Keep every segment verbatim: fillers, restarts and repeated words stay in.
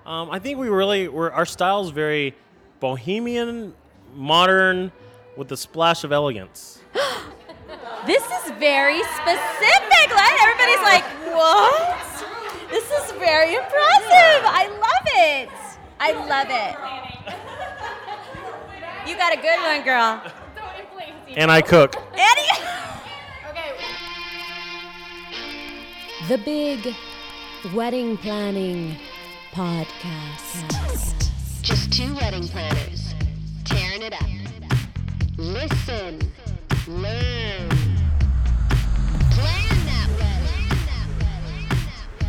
Um, I think we really were. Our style is very bohemian, modern, with a splash of elegance. This is very specific. Like, everybody's like, what? This is very impressive. I love it. I love it. You got a good one, girl. And I cook. Eddie. Okay. The Big Wedding Planning Podcast. Just two wedding planners, tearing it up. Listen, learn, plan that wedding.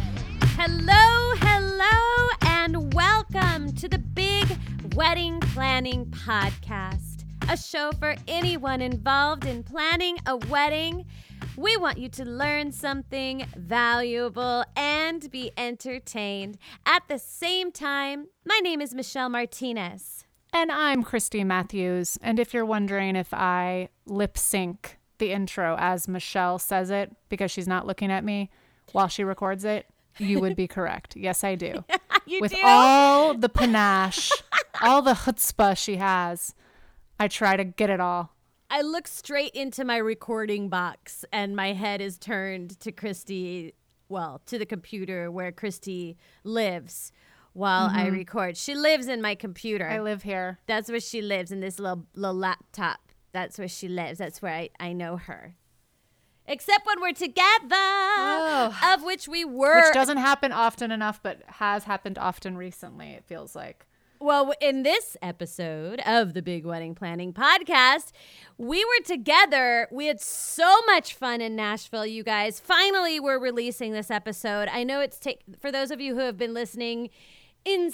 Hello, hello, and welcome to the Big Wedding Planning Podcast, a show for anyone involved in planning a wedding. We want you to learn something valuable and be entertained. At the same time, my name is Michelle Martinez. And I'm Christy Matthews. And if you're wondering if I lip sync the intro as Michelle says it because she's not looking at me while she records it, you would be correct. Yes, I do. You With do? all the panache, all the chutzpah she has, I try to get it all. I look straight into my recording box and my head is turned to Christy, well, to the computer where Christy lives while Mm-hmm. I record. She lives in my computer. I live here. That's where she lives, in this little, little laptop. That's where she lives. That's where I, I know her. Except when we're together, Oh. of which we were. Which doesn't happen often enough, but has happened often recently, it feels like. Well, in this episode of the Big Wedding Planning Podcast, we were together. We had so much fun in Nashville, you guys. Finally, we're releasing this episode. I know it's take for those of you who have been listening in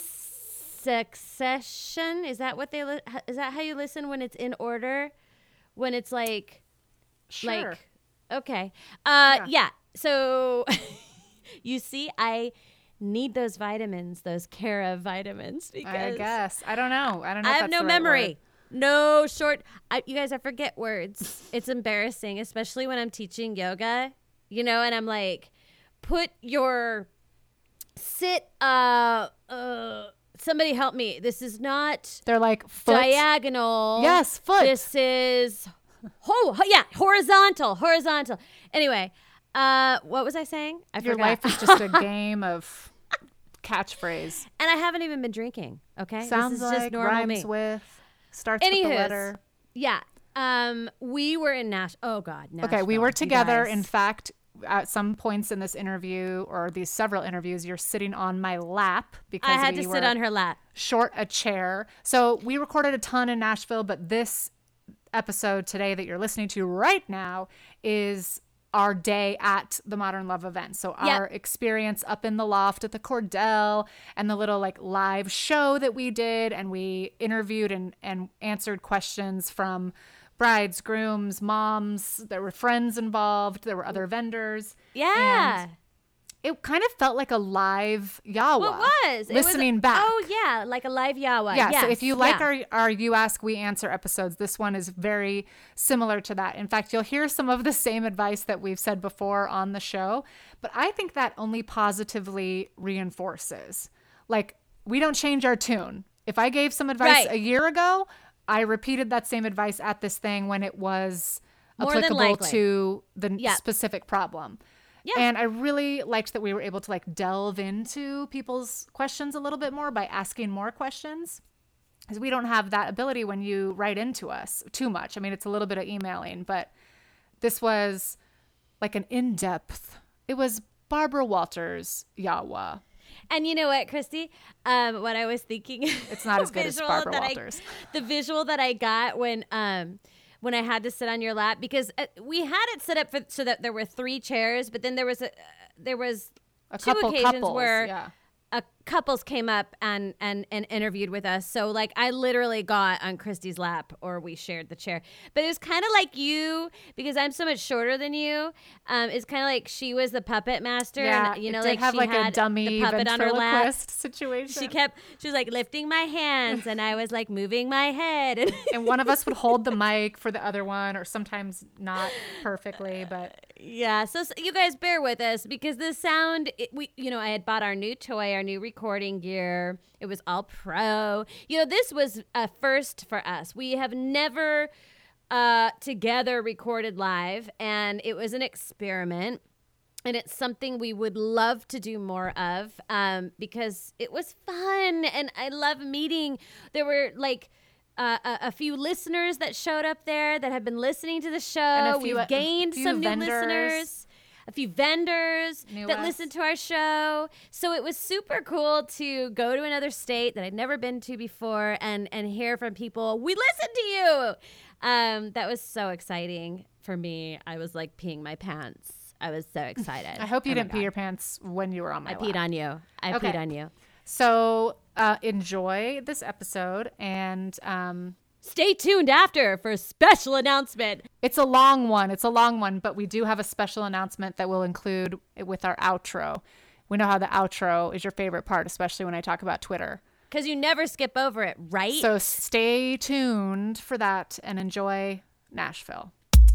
succession. Is that what they li- is that how you listen when it's in order? When it's like Sure. like okay. Uh Yeah. yeah. So you see I need those vitamins, those Cara vitamins, because I guess. I don't know. I don't know I if have that's no the right memory. word. No short. I, you guys, I forget words. It's embarrassing, especially when I'm teaching yoga, you know, and I'm like, put your sit, uh, uh, somebody help me. This is not They're like foot. diagonal. Yes, foot. This is, oh, yeah, horizontal, horizontal. Anyway, uh, what was I saying? I Your forgot. life is just a game of catchphrase. And I haven't even been drinking, okay? Sounds this is like, just normal rhymes me. with, starts with the Anywho's, letter. Yeah. Um, we were in Nash. Oh God, Nashville. Okay, we were you together. guys. In fact, at some points in this interview or these several interviews, you're sitting on my lap because I had we to were sit on her lap. short a chair. So we recorded a ton in Nashville, but this episode today that you're listening to right now is our day at the Modern Love event. So our Yep. experience up in the loft at the Cordell and the little like live show that we did. And we interviewed and, and answered questions from brides, grooms, moms. There were friends involved. There were other vendors. Yeah. And it kind of felt like a live Yawa. Well, it was. It was- Listening back. Oh yeah, like a live Yawa. Yeah, so Yes, if you like yeah. our, our You Ask, We Answer episodes, this one is very similar to that. In fact, you'll hear some of the same advice that we've said before on the show, but I think that only positively reinforces. Like, we don't change our tune. If I gave some advice Right. a year ago, I repeated that same advice at this thing when it was More than applicable likely. to the Yeah. specific problem. Yeah. And I really liked that we were able to like delve into people's questions a little bit more by asking more questions. Because we don't have that ability when you write into us too much. I mean, it's a little bit of emailing, but this was like an in-depth. It was Barbara Walters Yawa. And you know what, Christy? Um, what I was thinking. It's not as good as visual Barbara that I- Walters. the visual that I got when um when I had to sit on your lap, because uh, we had it set up for so that there were three chairs, but then there was a uh, there was A two couple occasions couples, where yeah. a couples came up and, and and interviewed with us. So like I literally got on Christy's lap, or we shared the chair. But it was kind of like you, because I'm so much shorter than you. Um, it's kind of like she was the puppet master. Yeah, and, you know, it did like have she like had a dummy the puppet on her lap. ventriloquist situation. She kept, she was like lifting my hands, and I was like moving my head. and one of us would hold the mic for the other one, or sometimes not perfectly, but Yeah, so, so you guys bear with us because the sound, it, we, you know, I had bought our new toy, our new recording gear. It was all pro. You know, this was a first for us. We have never uh, together recorded live, and it was an experiment. And it's something we would love to do more of um, because it was fun, and I love meeting. There were like uh, a, a few listeners that showed up there that have been listening to the show. And a few- We've gained a few some vendors. new listeners, a few vendors Knew that us. listened to our show. So it was super cool to go to another state that I'd never been to before and and hear from people. We listened to you. Um, that was so exciting for me. I was like peeing my pants. I was so excited. I hope you Oh my didn't pee God. your pants when you were on my I lap. peed on you. I Okay. peed on you. So uh, enjoy this episode, and um, Stay tuned after for a special announcement. it's a long one. It's a long one, but we do have a special announcement that we'll include with our outro. We know how the outro is your favorite part, especially when I talk about Twitter. Because you never skip over it, right? So stay tuned for that and enjoy Nashville.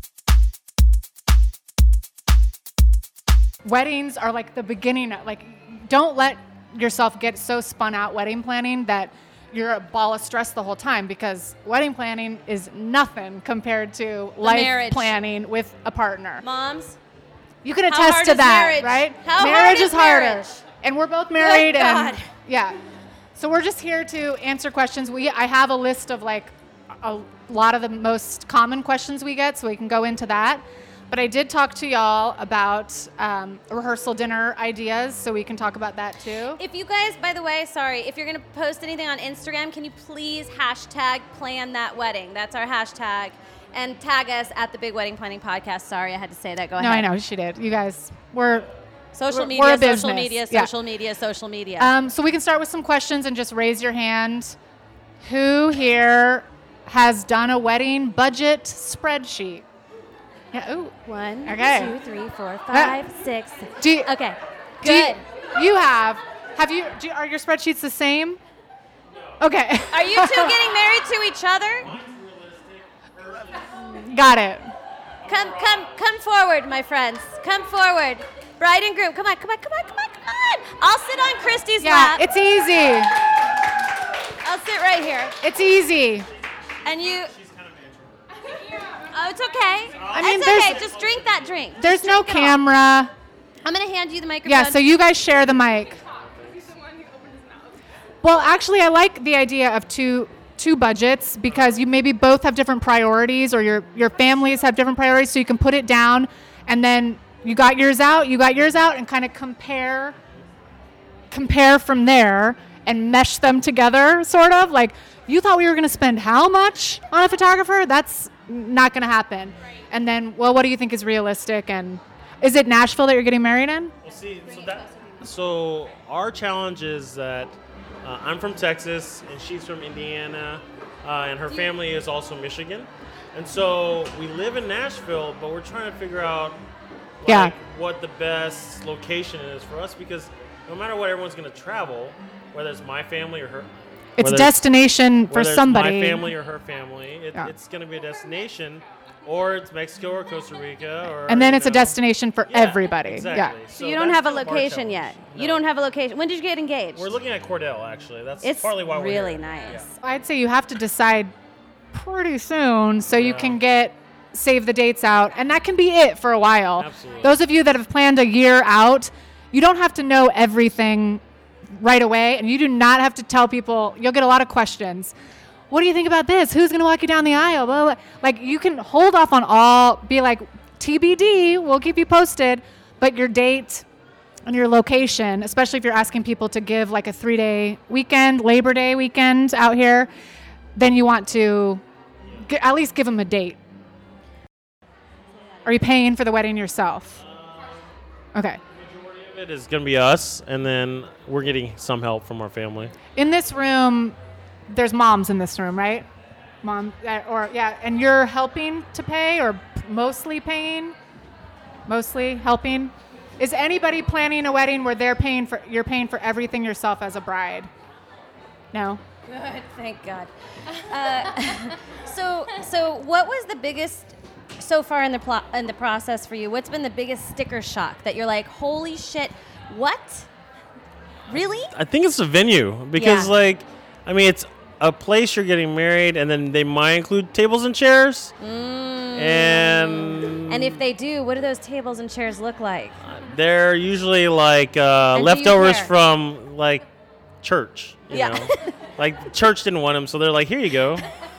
Weddings are like the beginning. Like, don't let yourself get so spun out wedding planning that you're a ball of stress the whole time, because wedding planning is nothing compared to life marriage. planning with a partner. Moms, You can How attest hard to is that, marriage? right? How hard marriage is is harder. marriage? And we're both married, and God. yeah. So we're just here to answer questions. We I have a list of like a lot of the most common questions we get, so we can go into that. But I did talk to y'all about um, rehearsal dinner ideas, so we can talk about that too. if you guys, by the way, sorry, if you're going to post anything on Instagram, can you please hashtag plan that wedding? That's our hashtag. And tag us at the Big Wedding Planning Podcast. Sorry, I had to say that. Go No, I ahead. know she did. You guys, we're Social We're- media, we're a social business. media, Yeah. social media, social media. Um, so we can start with some questions and just raise your hand. Who here has done a wedding budget spreadsheet? Yeah. Ooh. One, Okay. two, three, four, five, six. Do you, Okay, do you- good. you have. Have you? Do, are your spreadsheets the same? Okay. Are you two getting married to each other? Got it. Come, come, come forward, my friends. Come forward. Bride and groom, come on, come on, come on, come on, come on. I'll sit on Christy's Yeah, lap. it's easy. I'll sit right here. It's easy. And you. Oh, it's okay. I mean, it's there's- okay. Just drink that drink. There's Just no drink it all. camera. I'm gonna hand you the microphone. Yeah, so you guys share the mic. Well, actually, I like the idea of two two budgets, because you maybe both have different priorities, or your your families have different priorities, so you can put it down, and then you got yours out, you got yours out, and kind of compare compare from there and mesh them together, sort of. Like, you thought we were going to spend how much on a photographer? That's not going to happen. And then, well, what do you think is realistic? And is it Nashville that you're getting married in? Well, see, so that so our challenge is that uh, I'm from Texas and she's from Indiana, uh, and her family is also Michigan, and so we live in Nashville, but we're trying to figure out like, Yeah. what the best location is for us, because no matter what, everyone's going to travel, whether it's my family or her. It's whether destination for whether it's somebody. my family or her family, it, Yeah. it's going to be a destination, or it's Mexico or Costa Rica, or And then you it's a know. destination for Yeah, everybody. Exactly. Yeah. So you don't that's have a kind of our location challenge. yet. You No. don't have a location. When did you get engaged? We're looking at Cordell, actually. That's It's partly why we're really here. nice. Yeah. I'd say you have to decide pretty soon so you Yeah. can get save the dates out, and that can be it for a while. Absolutely. Those of you that have planned a year out, you don't have to know everything right away, and you do not have to tell people. You'll get a lot of questions. What do you think about this? Who's going to walk you down the aisle? Blah, blah, blah. Like, you can hold off on all, be like, T B D, we'll keep you posted, but your date and your location, especially if you're asking people to give like a three-day weekend, Labor Day weekend out here, then you want to g- at least give them a date. Are you paying for the wedding yourself? Okay. It is going to be us, and then we're getting some help from our family. In this room, there's moms in this room, right? Mom, uh, or yeah, and you're helping to pay, or mostly paying? Mostly helping? Is anybody planning a wedding where they're paying for, you're paying for everything yourself as a bride? No? Good, thank God. Uh, so, so what was the biggest so far in the pl- in the process for you? What's been the biggest sticker shock that you're like, holy shit, what? Really? I think it's the venue because, Yeah. like, I mean, it's a place you're getting married, and then they might include tables and chairs. And And if they do, what do those tables and chairs look like? they're usually like uh, And do you leftovers care? from like church. You Yeah. know? Like church didn't want them, so they're like, here you go.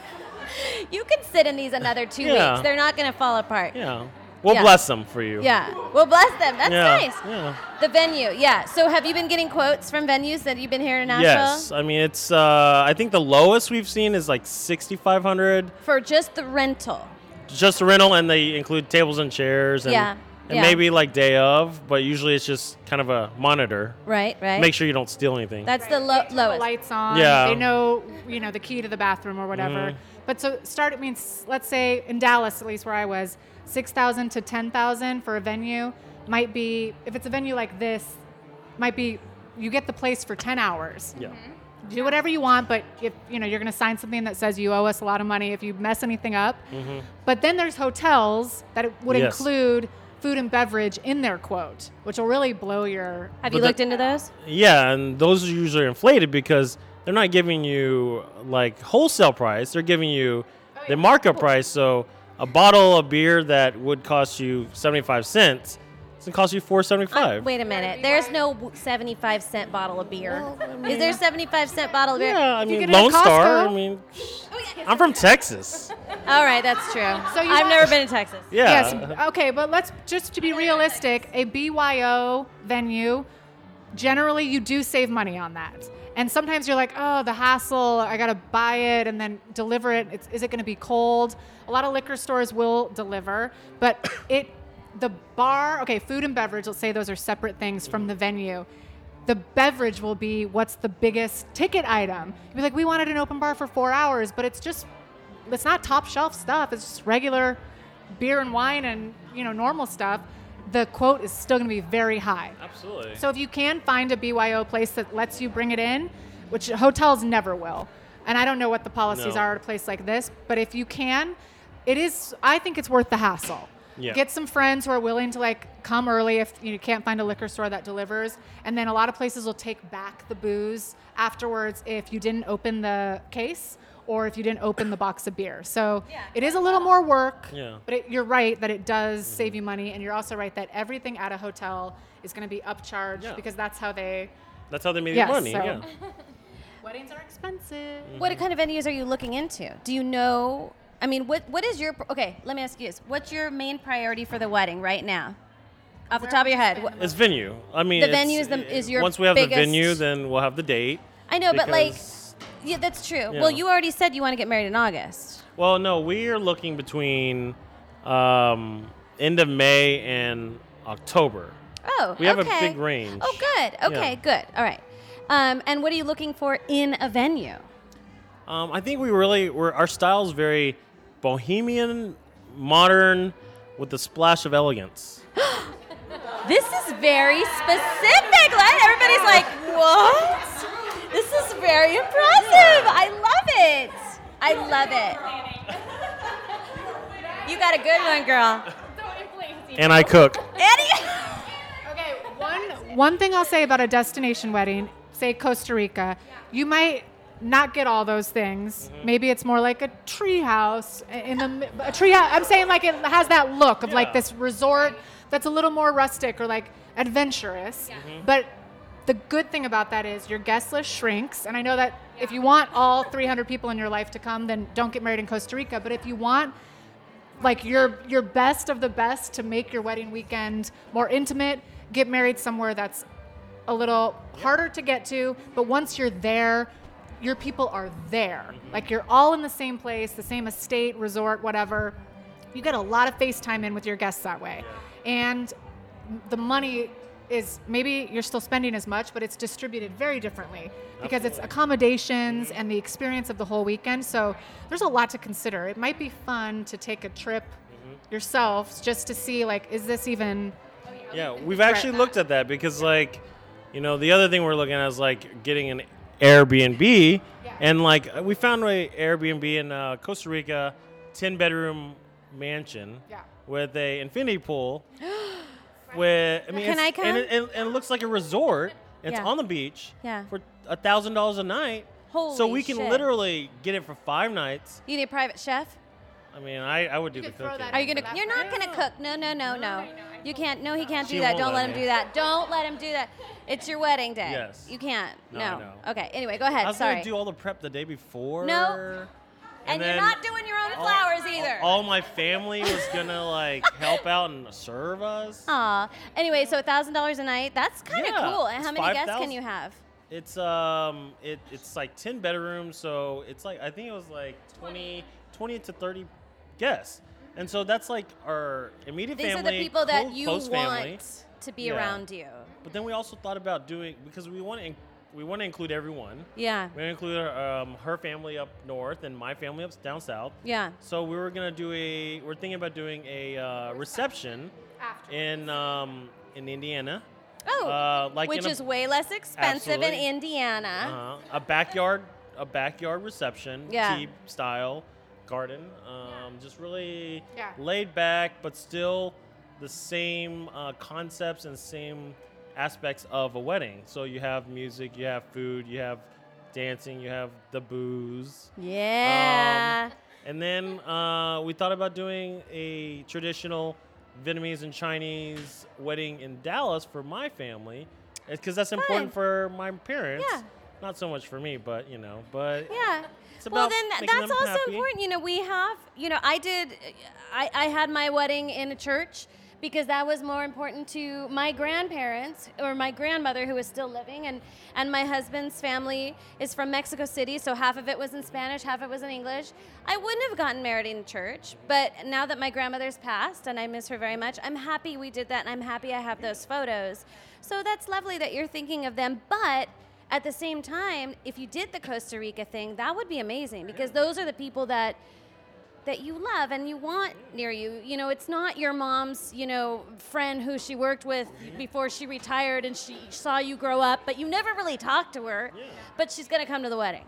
You can sit in these another two Yeah. weeks. They're not going to fall apart. Yeah, we'll Yeah. bless them for you. Yeah. Well, bless them. That's Yeah. nice. Yeah. The venue. Yeah. So have you been getting quotes from venues that you've been here in Nashville? Yes, I mean it's. Uh, I think the lowest we've seen is like sixty-five hundred, For just the rental. just a rental, and they include tables and chairs, and, Yeah, and yeah. maybe like day of, but usually it's just kind of a monitor. Right, right. Make sure you don't steal anything. That's the lo- The lowest. lights on. Yeah. They know, you know, the key to the bathroom or whatever. Mhm. But so start, it means, let's say in Dallas, at least where I was, six thousand to ten thousand for a venue might be, if it's a venue like this, might be, you get the place for ten hours. yeah. Do whatever you want, but if, you know, you're going to sign something that says you owe us a lot of money if you mess anything up. Mm-hmm. But then there's hotels that it would Yes. include food and beverage in their quote, which will really blow your, Have But you the- looked into those? Yeah, and those are usually inflated because they're not giving you like wholesale price. They're giving you the markup price. So a bottle of beer that would cost you seventy-five cents, it's gonna cost you four seventy-five. Wait a minute. There's no w- seventy-five cent bottle of beer. Is there a seventy-five cent bottle of beer? Yeah, I You mean get it at Lone Star. Costco. I mean, I'm from Texas. All right, that's true. So you I've want- never been to Texas. Yeah. Yes. Okay, but let's just to be realistic, a B Y O venue, generally you do save money on that. And sometimes you're like, oh, the hassle, I got to buy it and then deliver it. It's, is it going to be cold? A lot of liquor stores will deliver, but it, the bar, okay, food and beverage, let's say those are separate things from the venue. The beverage will be what's the biggest ticket item. You'll be like, we wanted an open bar for four hours, but it's just, it's not top shelf stuff. It's just regular beer and wine and, you know, normal stuff. The quote is still going to be very high. Absolutely. So if you can find a B Y O place that lets you bring it in, which hotels never will, and I don't know what the policies No. are at a place like this, but if you can, it is, I think it's worth the hassle. Yeah. Get some friends who are willing to like come early if you can't find a liquor store that delivers. And then a lot of places will take back the booze afterwards if you didn't open the case or if you didn't open the box of beer. So it is a little more work, Yeah. but it, you're right that it does save you money. And you're also right that everything at a hotel is going to be upcharged Yeah. because that's how they, That's how they made Yes, money. so- Yeah. weddings are expensive. What kind of venues are you looking into? Do you know? I mean, what what is your okay? Let me ask you this: what's your main priority for the wedding right now, off the top of your head? What, It's venue. I mean, The it's- venue is the- is your once we have biggest- the venue, then we'll have the date. I know, but like, because- yeah, that's true. Yeah. Well, you already said you want to get married in August. Well, no, we are looking between um, end of May and October. Oh, We have a okay. big range. Oh, good. Okay, Yeah. good. All right. Um, and what are you looking for in a venue? Um, I think we really, we're, our style is very bohemian, modern, with a splash of elegance. This is very specific. Like, everybody's like, what? This is very impressive. I love it. I love it. You got a good one, girl. And I cook. Eddie. Okay, one one thing I'll say about a destination wedding, say Costa Rica, you might not get all those things. Maybe it's more like a tree house in the a tree house. I'm saying like it has that look of like Yeah. this resort that's a little more rustic or like adventurous. But the good thing about that is your guest list shrinks. And I know that if you want all three hundred people in your life to come, then don't get married in Costa Rica. But if you want like your your best of the best to make your wedding weekend more intimate, get married somewhere that's a little harder to get to, but once you're there, your people are there. Like you're all in the same place, the same estate, resort, whatever. You get a lot of FaceTime in with your guests that way. And the money is maybe you're still spending as much, but it's distributed very differently because it's accommodations and the experience of the whole weekend. So there's a lot to consider. It might be fun to take a trip yourselves just to see like, is this even Yeah, we've actually looked at that because, like, you know, the other thing we're looking at is like getting an Airbnb, Yeah. and like we found a Airbnb in uh, Costa Rica, ten bedroom mansion Yeah. with a infinity pool. with I mean, Can it's- I come? And it, and, and it looks like a resort. It's Yeah. on the beach. Yeah. For a thousand dollars a night. so Holy we can shit. literally get it for five nights. You need a private chef? I mean, I, I would do You the could throw cooking. that Are you in gonna? for You're that not price? gonna cook. No, no, no, no. You can't. No, he can't do She that. won't Don't let let him me. do that. Don't let him do that. It's your wedding day. Yes. You can't. No, No. I know. Okay. Anyway, go ahead. I was Sorry. gonna do all the prep the day before. No. and you're then not doing your own all- flowers either. All my family was gonna like help out and serve us. Aw. Anyway, so a thousand dollars a night. That's kind of Yeah, cool. And it's how many guests can five thousand. you have? It's um it it's like ten bedrooms, so it's like I think it was like twenty, twenty to thirty guests. And so that's like our immediate These family, are the people that clo- you close want family. to be Yeah. around you. But then we also thought about doing because we want to in- we want to include everyone. Yeah. We want to include um, her family up north and my family up down south. Yeah. So we were gonna do a we're thinking about doing a uh, reception After. in um, in Indiana. Oh. Uh, like which in a- is way less expensive Absolutely. in Indiana. Uh, a backyard, a backyard reception, Yeah. tea style, garden. Um, just really Yeah. laid back, but still the same uh, concepts and same aspects of a wedding. So you have music, you have food, you have dancing, you have the booze. Yeah. Um, and then uh, we thought about doing a traditional Vietnamese and Chinese wedding in Dallas for my family, because that's important for my parents. Yeah. Not so much for me, but you know, but Yeah. It's Well, about then th- making that's them also happy. important. You know, we have, you know, I did, I, I had my wedding in a church because that was more important to my grandparents or my grandmother who is still living. And, and my husband's family is from Mexico City, so half of it was in Spanish, half of it was in English. I wouldn't have gotten married in church, but now that my grandmother's passed and I miss her very much, I'm happy we did that and I'm happy I have those photos. So that's lovely that you're thinking of them, but at the same time, if you did the Costa Rica thing, that would be amazing because those are the people that that you love and you want near you. You know, it's not your mom's, you know, friend who she worked with before she retired and she saw you grow up, but you never really talked to her, but she's going to come to the wedding.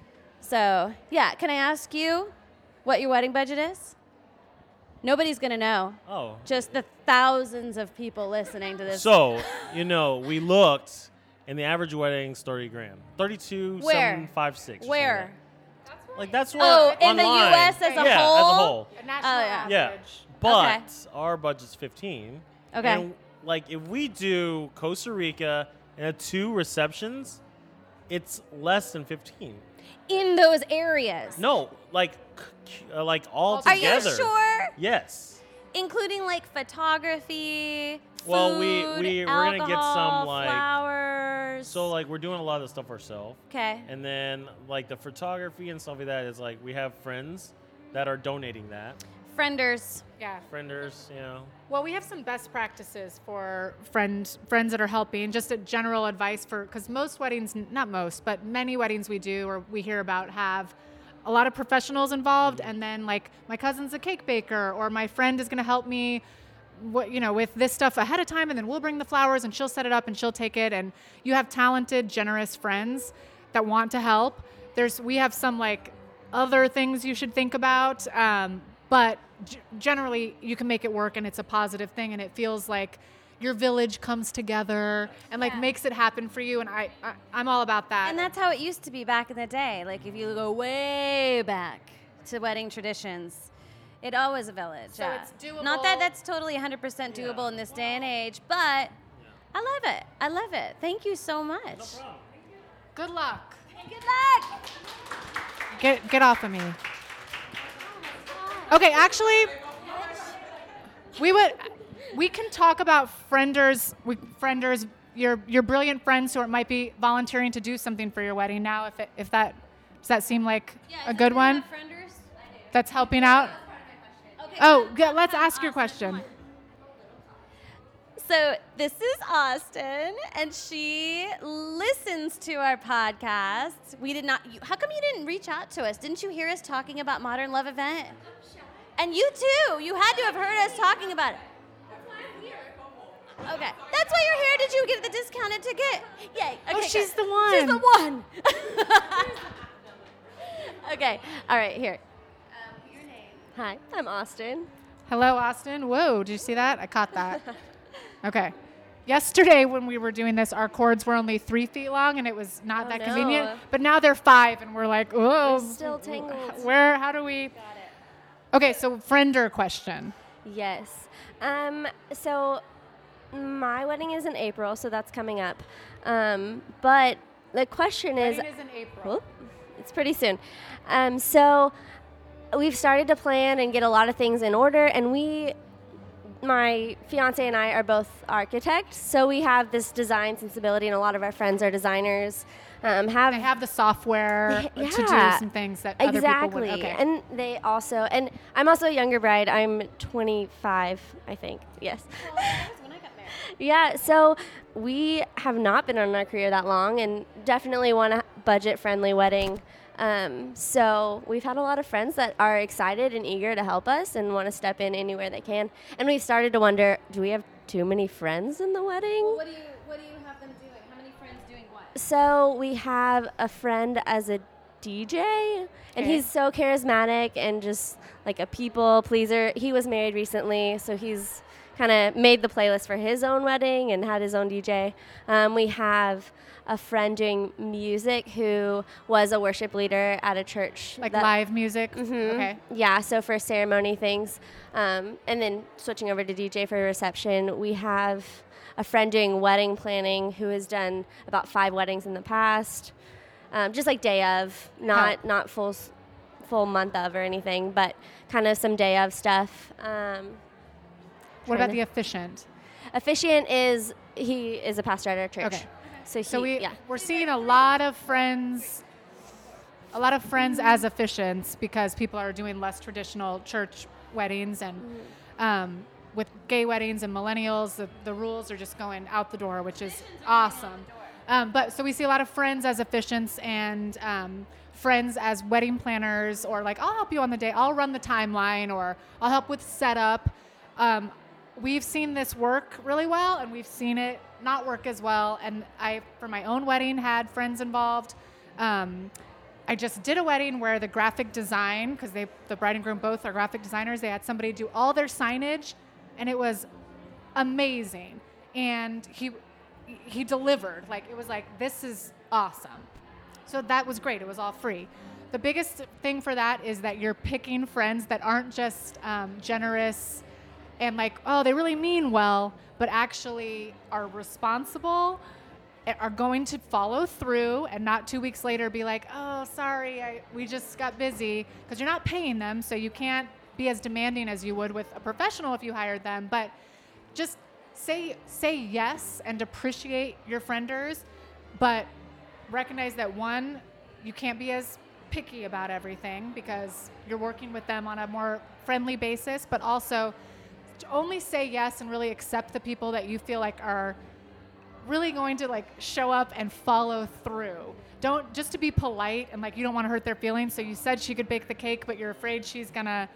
So, yeah, can I ask you what your wedding budget is? Nobody's going to know. oh. Just the thousands of people listening to this. So you know, we looked, and the average wedding's thirty grand, thirty-two, Where? seven, five, six. or Where? something like that. Like that's what. Oh, in the U online- S as a yeah, whole? as a whole. A national Oh, yeah. Yeah, average. but Okay. our budget's fifteen. Okay. And like if we do Costa Rica and two receptions, it's less than fifteen. In those areas. No, like c- uh, like all Are you together. sure? Yes. Including like photography, Well, we- food, we- we're gonna get some, alcohol, like- flowers. So like we're doing a lot of the stuff ourselves. okay. And then like the photography and stuff like that is like we have friends that are donating that. Frienders. Yeah. Frienders, you know. Well, we have some best practices for friend friends that are helping. Just a general advice for because most weddings, not most, but many weddings we do or we hear about have a lot of professionals involved, and then like my cousin's a cake baker, or my friend is going to help me, what you know, with this stuff ahead of time, and then we'll bring the flowers and she'll set it up and she'll take it. And you have talented, generous friends that want to help. There's we have some like other things you should think about, um, but g- generally you can make it work, and it's a positive thing, and it feels like your village comes together and like Yeah. makes it happen for you. And I, I I'm all about that. And that's how it used to be back in the day. Like if you go way back to wedding traditions, it always a village. So yeah. it's doable. Not that that's totally one hundred percent doable in this day and age, but I love it. I love it. Thank you so much. Good luck. Good luck. Get get off of me. Okay, actually, we would we can talk about frienders. We, frienders, your your brilliant friends who might be volunteering to do something for your wedding now. If it, if that does that seem like a good one? That's helping out. Oh, yeah, let's ask your question. So this is Austin, and she listens to our podcast. We did not. You, how come you didn't reach out to us? Didn't you hear us talking about Modern Love Event? And you too. You had to have heard us talking about it. Okay, that's why you're here. Did you get the discounted ticket? Yay. Okay, Oh, she's good. the one. She's the one. Okay. All right. Here. Um, your name. Hi, I'm Austin. Hello, Austin. Whoa, did you see that? I caught that. Okay. Yesterday when we were doing this, our cords were only three feet long, and it was not Oh, that no. convenient. But now they're five, and we're like, oh, They're still tangled. Where? How do we? Okay, so friender question. Yes. Um, so my wedding is in April, so that's coming up. Um, but the question is, Wedding is in April. Whoop, it's pretty soon. Um, so we've started to plan and get a lot of things in order, and we, my fiance and I are both architects, so we have this design sensibility, and a lot of our friends are designers. Um, have They have the software Yeah. to do some things that other exactly, people would. Okay. and they also, and I'm also a younger bride. I'm twenty-five, I think. Yes. Yeah, so we have not been in our career that long, and definitely want a budget-friendly wedding. Um, so we've had a lot of friends that are excited and eager to help us and want to step in anywhere they can. And we've started to wonder, do we have too many friends in the wedding? What do you What do you have them doing? How many friends doing what? So we have a friend as a D J, and Okay. he's so charismatic and just like a people pleaser. He was married recently, so he's kind of made the playlist for his own wedding and had his own D J. Um, we have a friend doing music who was a worship leader at a church. Like that- live music. Mhm. Okay. Yeah, so for ceremony things. Um, and then switching over to D J for reception, we have a friend doing wedding planning who has done about five weddings in the past. Um, just like day of, not not full s- full month of or anything, but kind of some day of stuff. Um, What trying about to- the officiant? Officiant is, he is a pastor at our church. Okay. So, he, So we yeah. we're seeing a lot of friends, a lot of friends as officiants because people are doing less traditional church weddings, and um, with gay weddings and millennials, the, the rules are just going out the door, which is awesome. Um, but so we see a lot of friends as officiants and um, friends as wedding planners, or like, I'll help you on the day, I'll run the timeline, or I'll help with setup. Um, we've seen this work really well, and we've seen it not work as well. And I, for my own wedding, had friends involved. Um, I just did a wedding where the graphic design, because they, the bride and groom both are graphic designers, they had somebody do all their signage, and it was amazing. And he he delivered. Like, it was like, this is awesome. So that was great. It was all free. The biggest thing for that is that you're picking friends that aren't just um, generous and like, oh, they really mean well, but actually are responsible, are going to follow through, and not two weeks later be like, oh, sorry, I, we just got busy, because you're not paying them, so you can't be as demanding as you would with a professional if you hired them. But just say say yes and appreciate your frienders, but recognize that, one, you can't be as picky about everything because you're working with them on a more friendly basis, but also only say yes and really accept the people that you feel like are really going to like show up and follow through. Don't just to be polite and like you don't want to hurt their feelings. So you said she could bake the cake, but you're afraid she's gonna,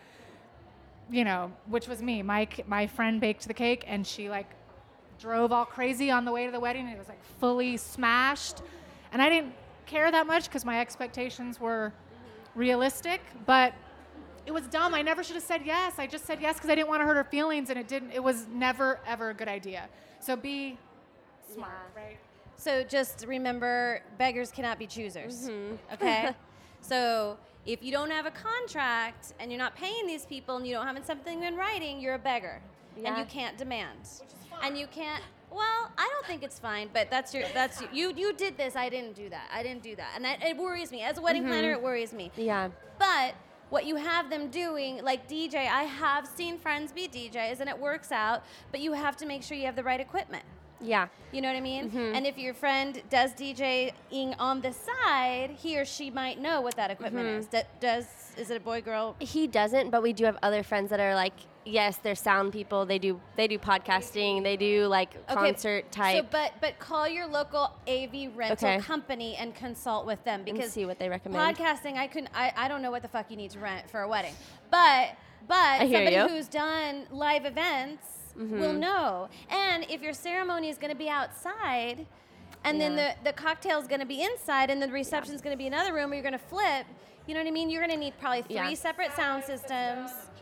you know, which was me. My my friend baked the cake and she like drove all crazy on the way to the wedding, and it was like fully smashed. And I didn't care that much because my expectations were realistic, but it was dumb. I never should have said yes. I just said yes because I didn't want to hurt her feelings, and it didn't. It was never ever a good idea. So be smart, right? So just remember, beggars cannot be choosers. Okay? So if you don't have a contract and you're not paying these people and you don't have something in writing, you're a beggar. And Yeah. you can't demand. And you can't, well, I don't think it's fine, but that's your, that's, you you did this, I didn't do that. I didn't do that. And that, it worries me. As a wedding planner, it worries me. Yeah. But what you have them doing, like D J, I have seen friends be D Js and it works out, but you have to make sure you have the right equipment. Yeah. You know what I mean? And if your friend does DJing on the side, he or she might know what that equipment is. That does is it a boy girl? He doesn't, but we do have other friends that are like, yes, they're sound people. They do they do podcasting. They do like concert type. So, but but call your local A V rental Okay. company and consult with them and because see what they recommend. podcasting, I couldn't. I, I don't know what the fuck you need to rent for a wedding, but but I hear somebody you. who's done live events will know. And if your ceremony is going to be outside, and then Yeah. the the cocktail is going to be inside, and the reception is going to be another room where you're going to flip. You know what I mean? You're going to need probably three Yeah. separate sound systems.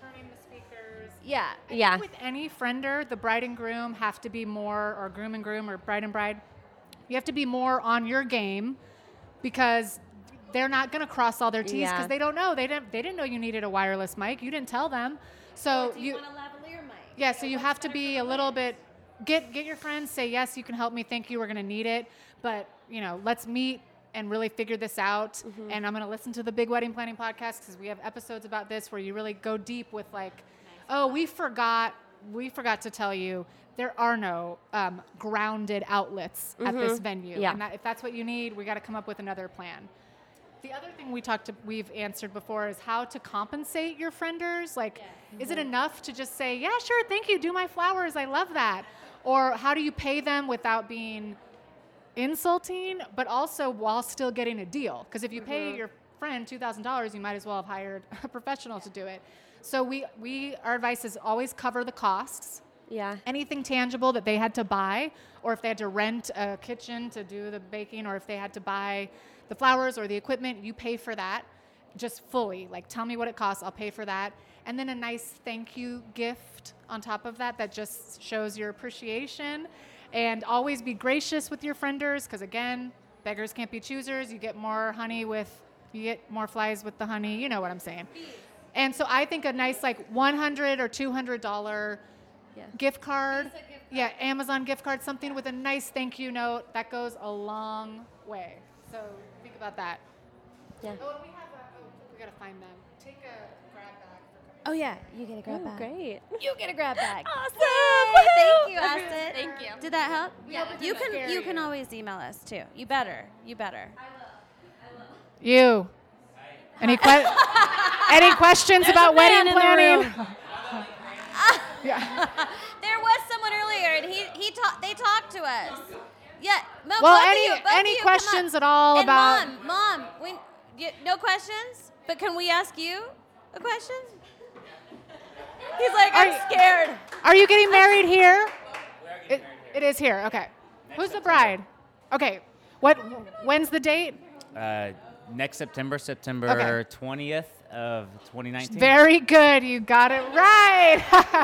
Yeah. Yeah. With any friender, the bride and groom have to be more, or groom and groom, or bride and bride, you have to be more on your game because they're not going to cross all their T's because Yeah. they don't know. They didn't. They didn't know you needed a wireless mic. You didn't tell them. So Do you, you, want a lavalier mic? yeah. So you have to be a little bit. Get get your friends. Say yes, you can help me. Thank you. We're going to need it. But you know, let's meet and really figure this out. Mm-hmm. And I'm going to listen to the Big Wedding Planning podcast because we have episodes about this where you really go deep with like, oh, we forgot. We forgot to tell you there are no um, grounded outlets at this venue. Yeah. And that, if that's what you need, we got to come up with another plan. The other thing we talked to, we've answered before is how to compensate your frienders. Like, is it enough to just say, yeah, sure, thank you, do my flowers, I love that? Or how do you pay them without being insulting, but also while still getting a deal? Because if you pay your friend two thousand dollars, you might as well have hired a professional to do it. So we, we our advice is always cover the costs. Yeah. Anything tangible that they had to buy, or if they had to rent a kitchen to do the baking, or if they had to buy the flowers or the equipment, you pay for that just fully. Like, tell me what it costs, I'll pay for that. And then a nice thank you gift on top of that that just shows your appreciation. And always be gracious with your frienders, because again, beggars can't be choosers. You get more honey with, you get more flies with the honey. You know what I'm saying. And so I think a nice like one hundred or two hundred dollars Yeah. gift card, yeah, Amazon gift card, something with a nice thank you note, that goes a long way. So think about that. Yeah. Oh, and we have a, oh, we gotta find them. Take a grab bag for Oh yeah, you get a grab Oh, bag. great. You get a grab bag. Awesome. Thank you, Austin. Thank you. Did that help? Yeah. You can Scare you can you. always email us too. You better. You better. you. Any que- any questions about wedding man in the planning? room. yeah. There was someone earlier, and he he talked. They talked to us. Yeah. Mo- Well, both any- of you, both any of you, come questions up. at all and about- Mom, mom, we, you, no questions. But can we ask you a question? He's like, Are I'm you- scared. Are you getting married here? It, it is here. Okay. Who's the bride? Okay. What? When's the date? Uh, next September, September Okay. twentieth of twenty nineteen. Very good. You got it right.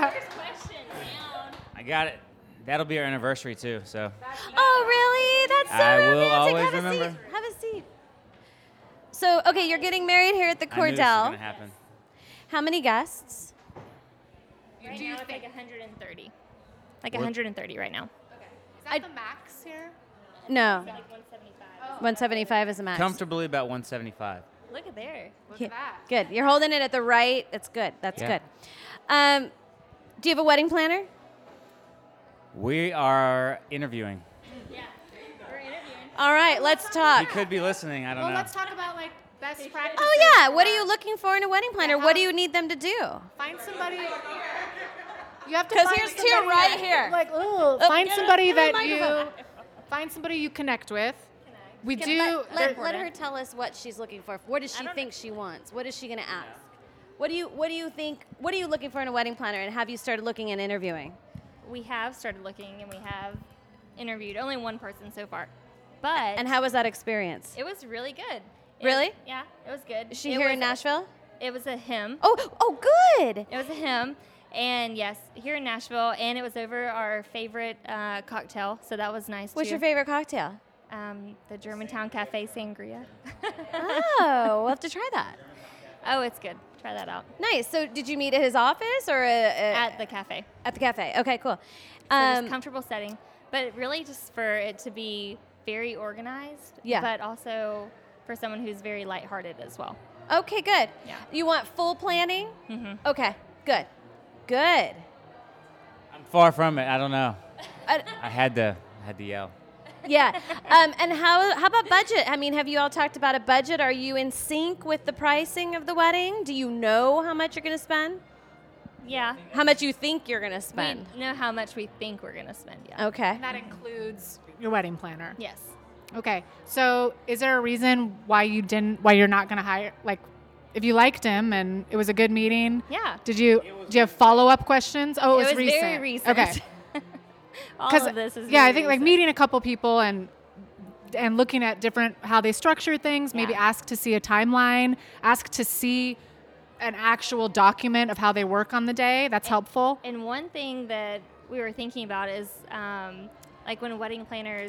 I got it. That'll be our anniversary too. So Oh, really? That's so I will romantic. always Have a remember. seat. Have a seat. So, okay, you're getting married here at the I knew this was Cordell. gonna happen. How many guests? Right now it's like one hundred thirty. Like What? one hundred thirty right now. Is that the max here? No. Like one seventy-five. one seventy-five is the max. Comfortably about one seventy-five. Look at there. Look Yeah. at that. Good. You're holding it at the right. That's good. That's Yeah. good. Um, do you have a wedding planner? We are interviewing. We're interviewing. All right, let's He talk. could be listening. I don't Well, know. let's talk about like best practices. Oh yeah. What are you looking for in a wedding planner? What do you need them to do? Find somebody. You have to 'Cause find here's two somebody right that- here. Like, ooh, Oh, find get somebody it- get that the you microphone. find somebody you connect with. We Can do. let, let, there- let her tell us what she's looking for. What does she think she wants? What is she going to ask? What do you What do you think? What are you looking for in a wedding planner? And have you started looking and interviewing? We have started looking and we have interviewed only one person so far. But And how was that experience? it was really good. It- Really? yeah, it was good. Is she It here was in Nashville? It was a him. Oh, oh, good. It was a him. And yes, here in Nashville, and it was over our favorite uh, cocktail, so that was nice What's too. your favorite cocktail? Um, the Germantown Cafe Sangria. Oh, we'll have to try that. Oh, it's good. Try that out. Nice. So, did you meet at his office or uh, uh, At the cafe. at the cafe? Okay, cool. So Um, just comfortable setting, but really just for it to be very organized. Yeah. But also for someone who's very lighthearted as well. okay, good. Yeah. You want full planning? Mm-hmm. Okay, good, good. I'm far from it. I don't know. Uh, I had to. I had to yell. yeah. Um, and how how about budget? I mean, have you all talked about a budget? Are you in sync with the pricing of the wedding? Do you know how much you're going to spend? Yeah. How much you think you're going to spend? We know how much we think we're going to spend. Yeah. Okay. And that includes your wedding planner. Yes. Okay. So, is there a reason why you didn't? Why you're not going to hire? Like, if you liked him and it was a good meeting. Yeah. Did you? Do you have follow up questions? Oh, it was, it was recent. very recent. Okay. All Because of this is yeah, I very think like recent. meeting a couple people and and looking at different how they structure things. Maybe Yeah. ask to see a timeline. Ask to see an actual document of how they work on the day. That's helpful. And one thing that we were thinking about is um, like when wedding planners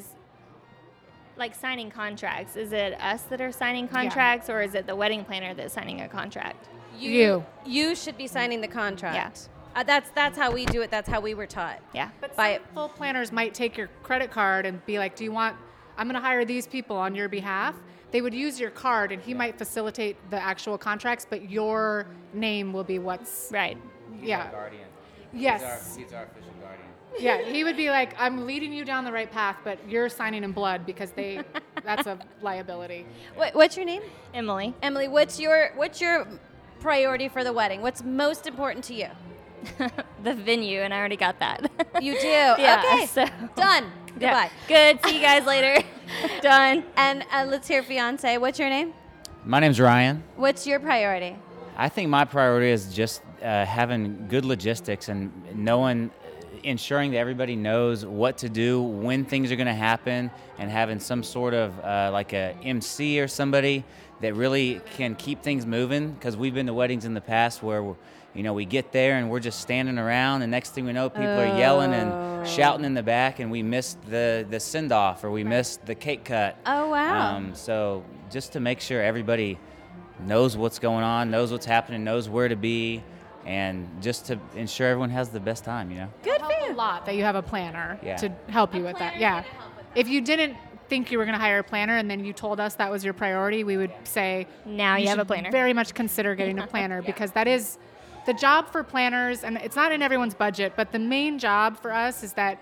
like signing contracts, is it us that are signing contracts or is it the wedding planner that's signing a contract? You. You should be signing the contract. Uh, that's that's how we do it. That's how we were taught. Yeah. But By- some full planners might take your credit card and be like, do you want, I'm going to hire these people on your behalf. They would use your card and he might facilitate the actual contracts, but your name will be what's, Right. yeah. Guardian. Yes. He's our, he's our official guardian. Yeah, he would be like, I'm leading you down the right path, but you're signing in blood because they, that's a liability. What, what's your name? Emily. Emily, what's your what's your priority for the wedding? What's most important to you? The venue, and I already got that. You do. Yeah, Okay. so- Done. Yeah. Goodbye. Good. See you guys later. Done. And uh, let's hear fiance. What's your name? My name's Ryan. What's your priority? I think my priority is just uh, having good logistics and knowing, ensuring that everybody knows what to do, when things are going to happen, and having some sort of uh, like a M C or somebody that really can keep things moving. Because we've been to weddings in the past where, we're, you know, we get there and we're just standing around, and next thing we know, people are yelling and shouting in the back, and we missed the the send off or we missed the cake cut. Oh, wow. Um, so just to make sure everybody knows what's going on, knows what's happening, knows where to be, and just to ensure everyone has the best time, you know? Good Help for a you. lot that you have a planner Yeah. to help you with that. Yeah. If you didn't think you were going to hire a planner and then you told us that was your priority, we would say Now you have a should planner. Very much consider getting a planner because that is the job for planners, and it's not in everyone's budget, but the main job for us is that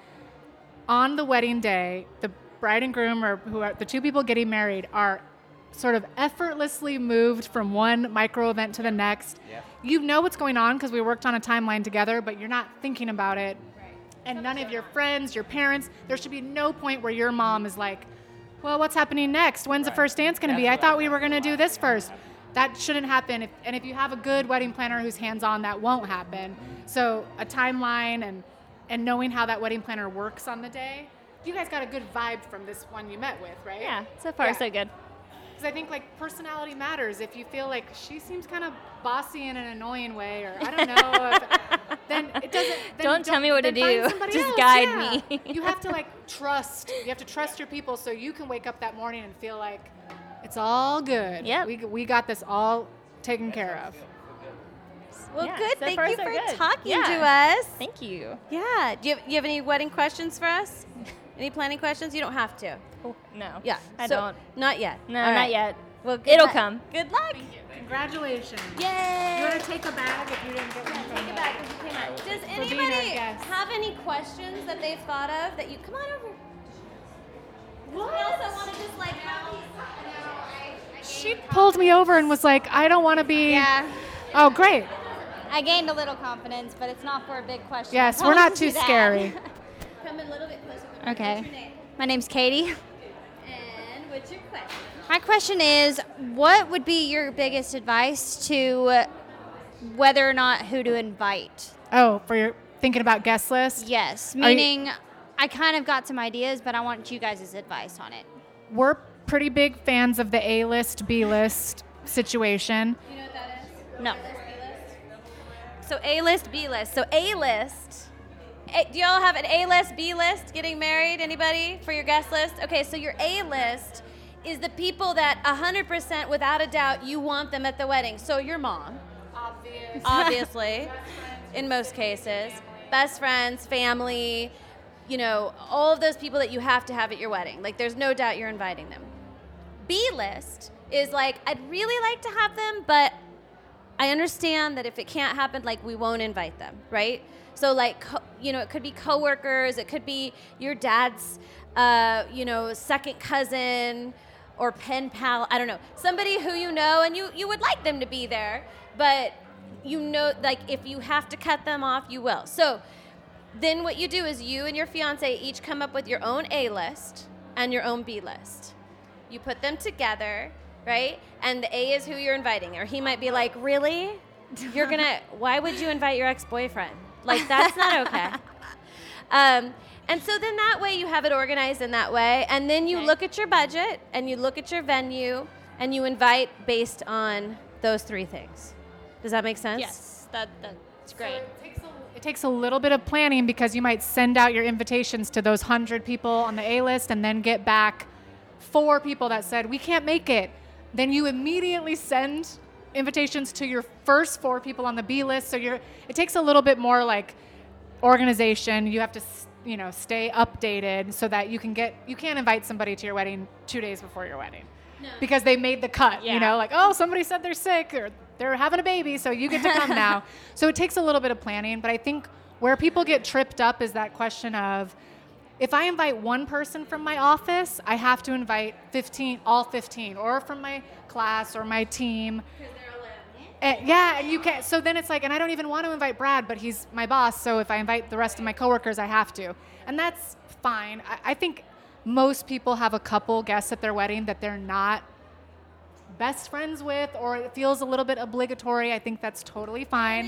on the wedding day, the bride and groom or who are the two people getting married are sort of effortlessly moved from one micro event to the next. Yeah. You know what's going on because we worked on a timeline together, but you're not thinking about it. And none of your friends, your parents, there should be no point where your mom is like, well, what's happening next? When's the first dance going to be? I thought we were going to do this first. That shouldn't happen. If, and if you have a good wedding planner who's hands-on, that won't happen. So a timeline and, and knowing how that wedding planner works on the day. You guys got a good vibe from this one you met with, right? Yeah. So far, Yeah. so good. Because I think like personality matters. If you feel like she seems kind of bossy in an annoying way, or I don't know, if, then it doesn't. Then Don't tell me what to then find do. somebody Just else, guide yeah. me. You have to like trust. You have to trust your people so you can wake up that morning and feel like it's all good. Yep. We we got this all taken care of. Well, Yeah, good. so Thank far, you so for good. talking Yeah. to us. Thank you. Yeah. Do you have, you have any wedding questions for us? Any planning questions? You don't have to. Oh, no. Yeah. I so- don't. Not yet. No, All not right. yet. Well, good It'll luck. come. Good luck. Congratulations. Yay. You want to take a bag if you didn't get one from Take it the- back. 'cause you came out. Does being our anybody guest. have any questions that they've thought of that you come on over? What? I also want to just like have She pulled me over and was like, I don't want to be. Yeah, Oh, great. I gained a little confidence, but it's not for a big question. Yes, I we're not promise too you that. scary. come a little bit closer. Okay. What's your name? My name's Katie. And what's your question? My question is, what would be your biggest advice to whether or not who to invite? Oh, for your thinking about guest list? Yes, Are you- meaning I kind of got some ideas, but I want you guys' advice on it. We're pretty big fans of the A list, B list situation. You know what that is? No. So A list, B list. So A list. A, do y'all have an A list, B list getting married? Anybody for your guest list? Okay, so your A list is the people that one hundred percent without a doubt you want them at the wedding. So your mom, Obvious. obviously, in most cases, best friends, family, you know, all of those people that you have to have at your wedding. Like there's no doubt you're inviting them. B list is like, I'd really like to have them, but I understand that if it can't happen, like we won't invite them, right? So like, co- you know, it could be coworkers, it could be your dad's, uh, you know, second cousin or pen pal, I don't know, somebody who you know and you, you would like them to be there, but you know, like if you have to cut them off, you will. So then what you do is you and your fiance each come up with your own A list and your own B list. You put them together, right? And the A is who you're inviting. Or he might be like, really? You're gonna, why would you invite your ex-boyfriend? Like, that's not okay. Um, and so then that way you have it organized in that way. And then you Okay. look at your budget and you look at your venue and you invite based on those three things. Does that make sense? Yes, that that's great. It takes, a, it takes a little bit of planning because you might send out your invitations to those hundred people on the A list and then get back four people that said, we can't make it. Then you immediately send invitations to your first four people on the B list. So you're, it takes a little bit more like organization. You have to, you know, stay updated so that you can get, you can't invite somebody to your wedding two days before your wedding. No. Because they made the cut, Yeah. you know, like, oh, somebody said they're sick or they're having a baby, so you get to come now. So it takes a little bit of planning, but I think where people get tripped up is that question of, if I invite one person from my office, I have to invite fifteen, all fifteen, or from my class or my team. And, yeah, and you can't, so then it's like, and I don't even want to invite Brad, but he's my boss, so if I invite the rest of my coworkers, I have to. And that's fine. I, I think most people have a couple guests at their wedding that they're not best friends with, or it feels a little bit obligatory. I think that's totally fine.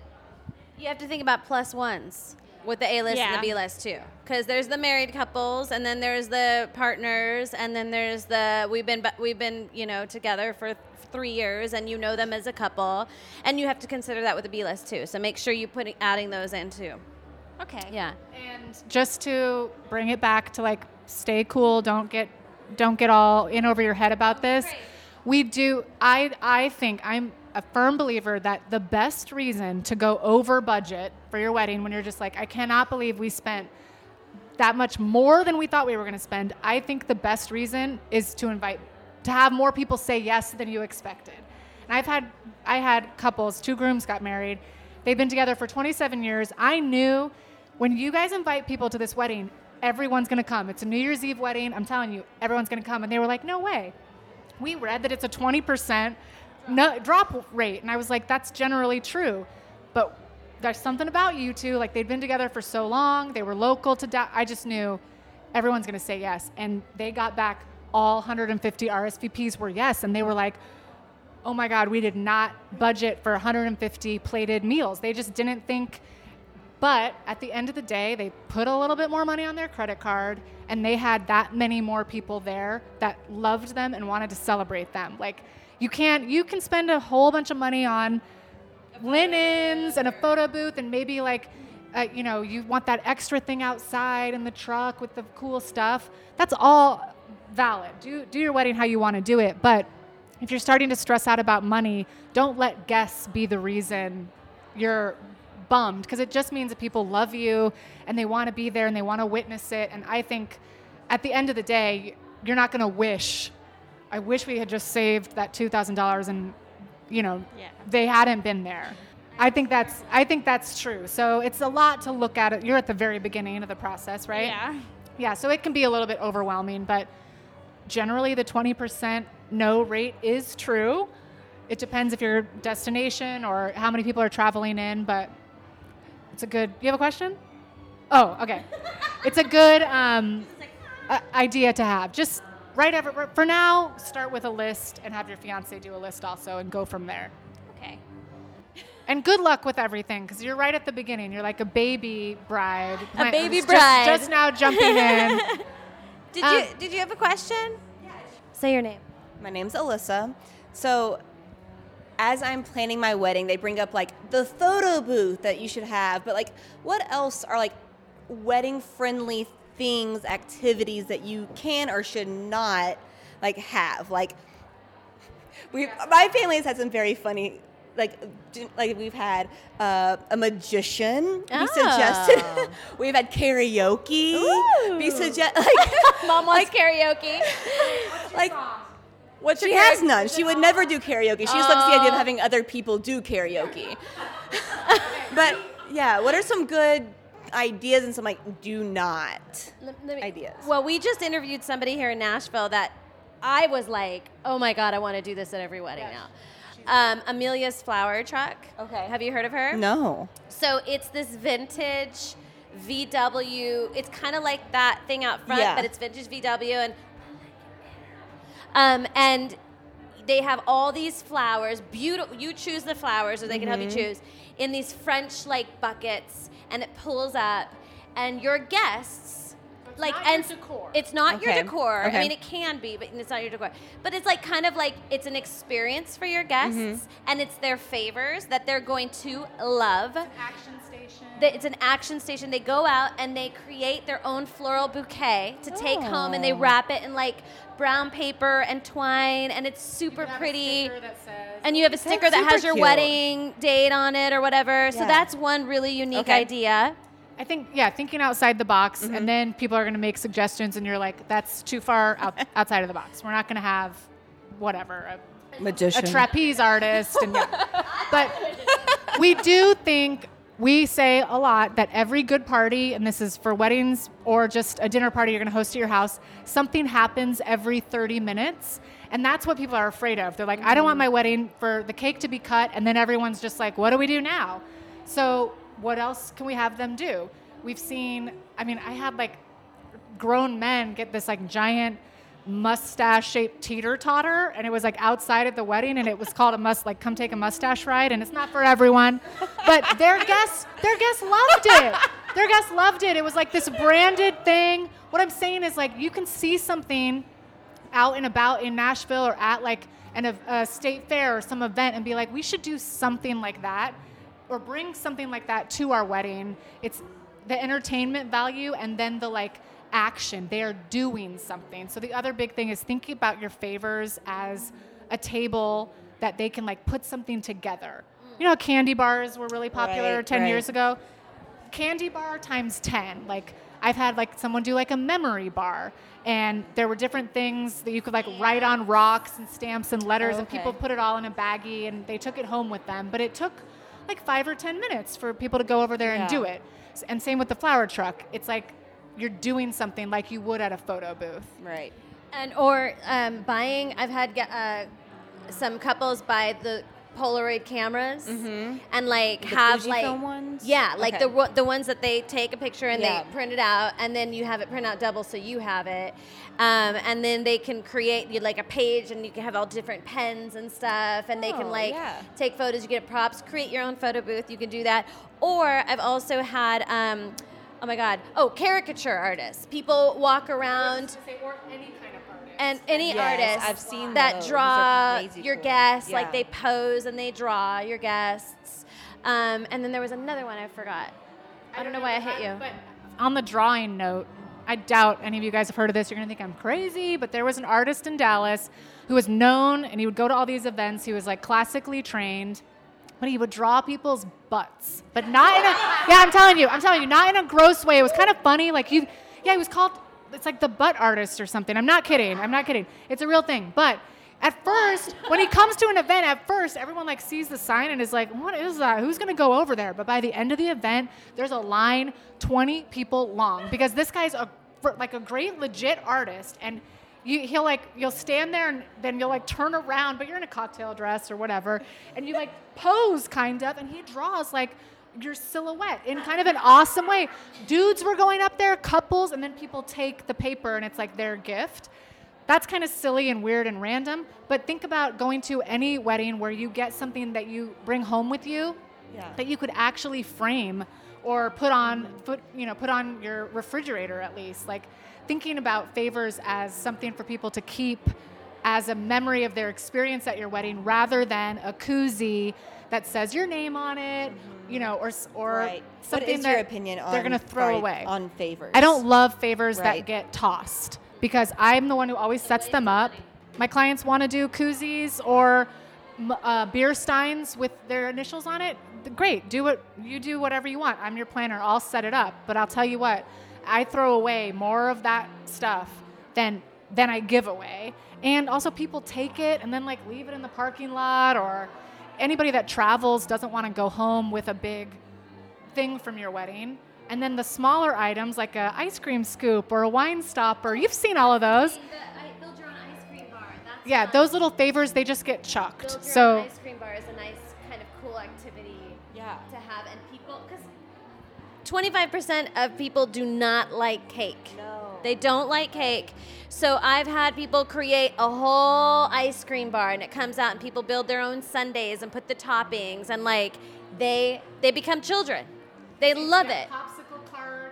You have to think about plus ones with the A list and Yeah. the B list too, because there's the married couples, and then there's the partners, and then there's the we've been we've been you know together for three years, and you know them as a couple, and you have to consider that with the B list too. So make sure you put adding those in too. Okay. Yeah. And just to bring it back to like, stay cool, don't get don't get all in over your head about this. We do, I, I think, I'm a firm believer that the best reason to go over budget for your wedding when you're just like, I cannot believe we spent that much more than we thought we were going to spend. I think the best reason is to invite, to have more people say yes than you expected. And I've had, I had couples, two grooms got married. They've been together for twenty-seven years. I knew when you guys invite people to this wedding, everyone's going to come. It's a New Year's Eve wedding. I'm telling you, everyone's going to come. And they were like, no way. We read that it's a twenty percent no, drop rate. And I was like, that's generally true. But there's something about you two. Like, they'd been together for so long. They were local to da- I just knew everyone's going to say yes. And they got back all one hundred fifty R S V Ps were yes. And they were like, oh, my God, we did not budget for one hundred fifty plated meals. They just didn't think. But at the end of the day, they put a little bit more money on their credit card, and they had that many more people there that loved them and wanted to celebrate them. Like, you can't, you can spend a whole bunch of money on linens and a photo booth, and maybe like, uh, you know, you want that extra thing outside in the truck with the cool stuff. That's all valid. Do do your wedding how you want to do it. But if you're starting to stress out about money, don't let guests be the reason you're bummed, because it just means that people love you and they want to be there and they want to witness it. And I think at the end of the day, you're not going to wish, I wish we had just saved that two thousand dollars and, you know, Yeah. they hadn't been there. I think that's I think that's true. So it's a lot to look at it. You're at the very beginning of the process, right? Yeah. Yeah, so it can be a little bit overwhelming, but generally the twenty percent no rate is true. It depends if your destination or how many people are traveling in, but it's a good, you have a question? Oh, okay. It's a good um, uh, idea to have. Just right over, for now, start with a list and have your fiance do a list also and go from there. Okay. And good luck with everything, because you're right at the beginning. You're like a baby bride. A baby Just- bride. Just now jumping in. Did Um, you did you have a question? Say your name. My name's Alyssa. So as I'm planning my wedding, they bring up like the photo booth that you should have, but like what else are like wedding friendly things, activities that you can or should not like have? Like we my family has had some very funny like d- like we've had uh, a magician be Oh. suggested. We've had karaoke be suggest like Mom wants karaoke. like what she has none. She would never do karaoke. She just likes the idea of having other people do karaoke. But yeah, what are some good ideas and some like do not Let- let me- ideas? Well, we just interviewed somebody here in Nashville that I was like, oh my God, I want to do this at every wedding now. Um, Amelia's Flower Truck. Okay. Have you heard of her? No. So it's this vintage V W. It's kind of like that thing out front, Yeah. but it's vintage V W. And um, and they have all these flowers. Beautiful. You choose the flowers, or they can help you choose, in these French like buckets, and it pulls up, and your guests like not and your decor. it's not your Okay. decor. Okay. I mean, it can be, but it's not your decor. But it's like kind of like it's an experience for your guests, Mm-hmm. and it's their favors that they're going to love. Action station. That It's an action station. They go out and they create their own floral bouquet to take home, and they Oh. wrap it in like brown paper and twine, and it's super You have a pretty. sticker that says, And you have a That's sticker that has super your cute. wedding date on it or whatever. So Yeah. that's one really unique Okay. idea. I think, yeah, thinking outside the box, Mm-hmm. and then people are going to make suggestions, and you're like, that's too far out, outside of the box. We're not going to have whatever, a, Magician. a trapeze artist. And yeah. But we do think, we say a lot that every good party, and this is for weddings or just a dinner party you're going to host at your house, something happens every thirty minutes. And that's what people are afraid of. They're like, I don't want my wedding for the cake to be cut, and then everyone's just like, what do we do now? So what else can we have them do? We've seen, I mean, I had like grown men get this like giant mustache-shaped teeter-totter, and it was like outside at the wedding, and it was called a must, like come take a mustache ride, and it's not for everyone, but their guests, their guests loved it. Their guests loved it. It was like this branded thing. What I'm saying is like you can see something out and about in Nashville or at like an, a, a state fair or some event and be like, we should do something like that or bring something like that to our wedding. It's the entertainment value and then the like action. They are doing something. So the other big thing is thinking about your favors as a table that they can like put something together. You know, candy bars were really popular Right, ten right. years ago. Candy bar times ten. Like I've had like someone do like a memory bar, and there were different things that you could like write on rocks and stamps and letters, Oh, and okay. people put it all in a baggie and they took it home with them. But it took like five or ten minutes for people to go over there and Yeah. do it. S- And same with the flower truck. It's like you're doing something like you would at a photo booth. Right. And or um, buying, I've had ge- uh, some couples buy the Polaroid cameras and like Mm-hmm. The have Fujifilm like ones? yeah, like Okay. the one- the ones that they take a picture and Yeah. they print it out, and then you have it print out double so you have it, um, and then they can create you like a page, and you can have all different pens and stuff, and they can Oh, like yeah. take photos. You get props, create your own photo booth. You can do that. Or I've also had. Um, Oh my God! Oh, caricature artists. People walk around, Or any kind of artist. and any Yes, artist I've seen that those. Those draw are crazy your cool. guests, Yeah. like they pose and they draw your guests. Um, and then there was another one I forgot. I don't know why I hit you. But on the drawing note, I doubt any of you guys have heard of this. You're going to think I'm crazy, but there was an artist in Dallas who was known, and he would go to all these events. He was like classically trained, but he would draw people's butts, but not in a, yeah, I'm telling you, I'm telling you, not in a gross way. It was kind of funny. Like you, yeah, he was called, it's like the butt artist or something. I'm not kidding. I'm not kidding. It's a real thing. But at first, when he comes to an event, at first, everyone like sees the sign and is like, what is that? Who's going to go over there? But by the end of the event, there's a line twenty people long because this guy's a, like a great legit artist. And you, he'll like, you'll stand there and then you'll like turn around, but you're in a cocktail dress or whatever. And you like pose kind of, and he draws like your silhouette in kind of an awesome way. Dudes were going up there, couples, and then people take the paper and it's like their gift. That's kind of silly and weird and random, but think about going to any wedding where you get something that you bring home with you Yeah. that you could actually frame or put on put you know put on your refrigerator at least. Like thinking about favors as something for people to keep as a memory of their experience at your wedding rather than a koozie that says your name on it, you know, or s- or Right. What something is that your opinion on they're going to throw sorry, away. on favors? I don't love favors Right. that get tossed because I'm the one who always sets them up. My clients want to do koozies or m- uh, beer steins with their initials on it. Great, do what you do, whatever you want. I'm your planner. I'll set it up. But I'll tell you what, I throw away more of that stuff than than I give away. And also, people take it and then like leave it in the parking lot. Or anybody that travels doesn't want to go home with a big thing from your wedding. And then the smaller items like a ice cream scoop or a wine stopper, you've seen all of those. Build your own ice cream bar. That's Yeah, fun. those little favors, they just get chucked. Build your So own ice cream bar is a nice kind of cool activity Yeah. to have, and people because twenty-five percent of people do not like cake. No. They don't like cake. So I've had people create a whole ice cream bar, and it comes out, and people build their own sundaes and put the toppings, and like they they become children. They love it. Popsicle carts,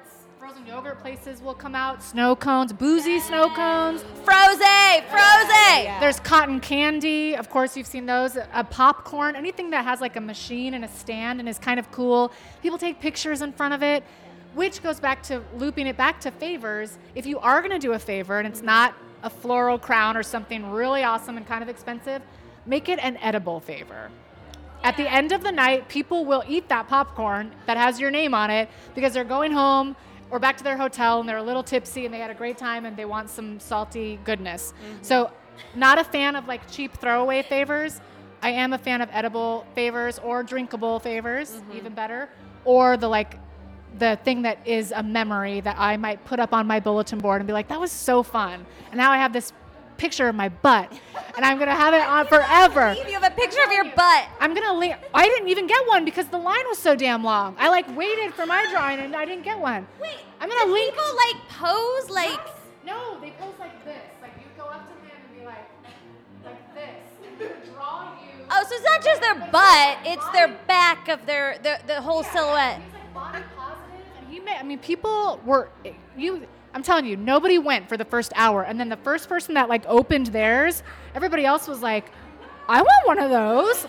frozen yogurt places will come out, snow cones, boozy snow cones. Froze, froze. There's cotton candy. Of course, you've seen those. A popcorn, anything that has like a machine and a stand and is kind of cool. People take pictures in front of it, which goes back to looping it back to favors. If you are going to do a favor and it's not a floral crown or something really awesome and kind of expensive, make it an edible favor. At the end of the night, people will eat that popcorn that has your name on it because they're going home or back to their hotel and they're a little tipsy and they had a great time and they want some salty goodness. Mm-hmm. So not a fan of like cheap throwaway favors. I am a fan of edible favors or drinkable favors, mm-hmm. even better. Or the like the thing that is a memory that I might put up on my bulletin board and be like, that was so fun. And now I have this picture of my butt and I'm gonna have it on forever. You have a picture of your butt. I'm gonna link. I didn't even get one because the line was so damn long. I like waited for my drawing and I didn't get one. Wait, I'm gonna do link. people like pose like? Yes. No, they pose like this. Like you go up to them and be like, like this. And draw you. Oh, so it's not just their butt; it's their back of their the the whole yeah. silhouette. He's like body positive, and he made. I mean, people were you. I'm telling you, nobody went for the first hour. And then the first person that like opened theirs, everybody else was like, I want one of those.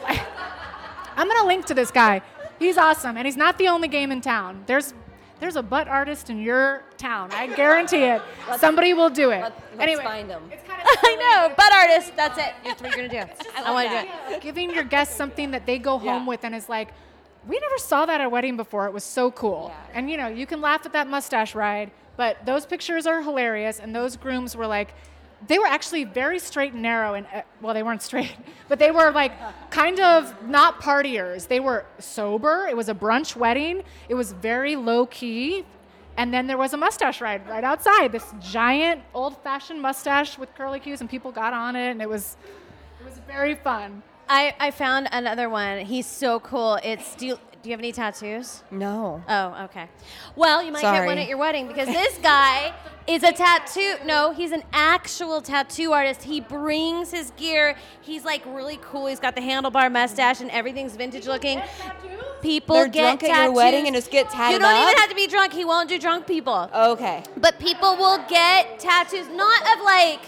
I'm going to link to this guy. He's awesome. And he's not the only game in town. There's there's a butt artist in your town. I guarantee it. Let's, Somebody will do it. Let's, let's anyway, find him. It's kind of I know, butt artist. That's it. That's what you're gonna do. I want to do it. Giving your guests something that they go home Yeah. with and is like, we never saw that at a wedding before. It was so cool. Yeah. And you know, you can laugh at that mustache ride, but those pictures are hilarious. And those grooms were like, they were actually very straight and narrow. And uh, well, they weren't straight, but they were like kind of not partiers. They were sober. It was a brunch wedding. It was very low key. And then there was a mustache ride right outside. This giant old-fashioned mustache with curly cues, and people got on it, and it was it was very fun. I, I found another one. He's so cool. It's do you, do you have any tattoos? No. Oh, okay. Well, you might get Sorry. one at your wedding because this guy is a tattoo. No, he's an actual tattoo artist. He brings his gear. He's like really cool. He's got the handlebar mustache and everything's vintage looking. People They're get drunk tattoos. at your wedding and just get tatted You don't up? even have to be drunk. He won't do drunk people. Okay. But people will get tattoos, not of like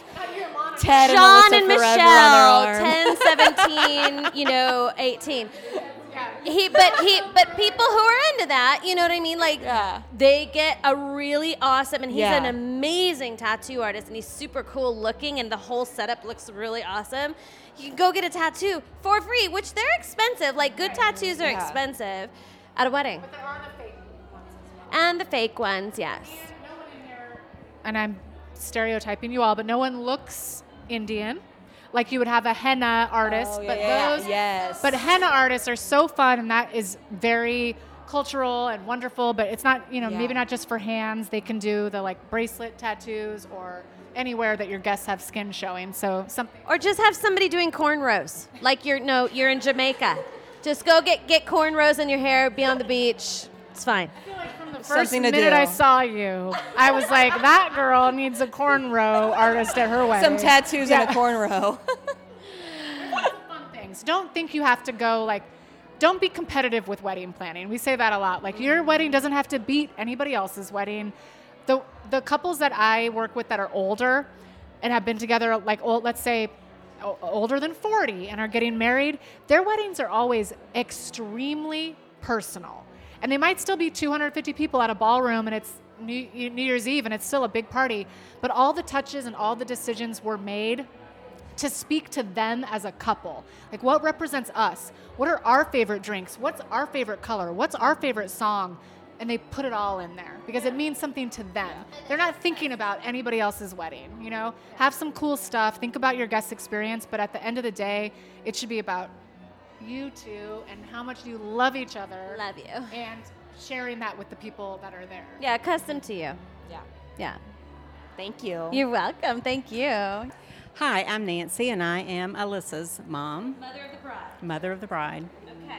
Ted Sean and, and Melissa forever Michelle, on their arm. ten, seventeen, you know, eighteen. He, but he, but people who are into that, you know what I mean? Like, Yeah. they get a really awesome, and he's Yeah. an amazing tattoo artist, and he's super cool looking, and the whole setup looks really awesome. You can go get a tattoo for free, which they're expensive. Like, good tattoos are Yeah. expensive at a wedding. But there are the fake ones as well. And the fake ones, yes. No one in here, and I'm stereotyping you all, but no one looks Indian. Like you would have a henna artist, Oh, yeah, but yeah, those, yes. but henna artists are so fun, and that is very cultural and wonderful. But it's not, you know, Yeah. maybe not just for hands. They can do the like bracelet tattoos or anywhere that your guests have skin showing. So something. Or just have somebody doing cornrows. Like you're no, you're in Jamaica. Just go get get cornrows in your hair, be on the beach. It's fine. From the first Something to minute do. I saw you, I was like, that girl needs a cornrow artist at her wedding. Some tattoos Yeah. and a cornrow. Fun things. Don't think you have to go like, don't be competitive with wedding planning. We say that a lot. Like your wedding doesn't have to beat anybody else's wedding. The the couples that I work with that are older and have been together like old, let's say o- older than forty and are getting married, their weddings are always extremely personal. And they might still be two hundred fifty people at a ballroom and it's New, New Year's Eve and it's still a big party, but all the touches and all the decisions were made to speak to them as a couple. Like what represents us? What are our favorite drinks? What's our favorite color? What's our favorite song? And they put it all in there because it means something to them. They're not thinking about anybody else's wedding, you know? Have some cool stuff, think about your guest experience, but at the end of the day, it should be about you two and how much you love each other. Love you. And sharing that with the people that are there. Yeah, custom to you. Yeah. Yeah. Thank you. You're welcome. Thank you. Hi, I'm Nancy, and I am Alyssa's mom, Mother of the bride. mother of the bride. Okay.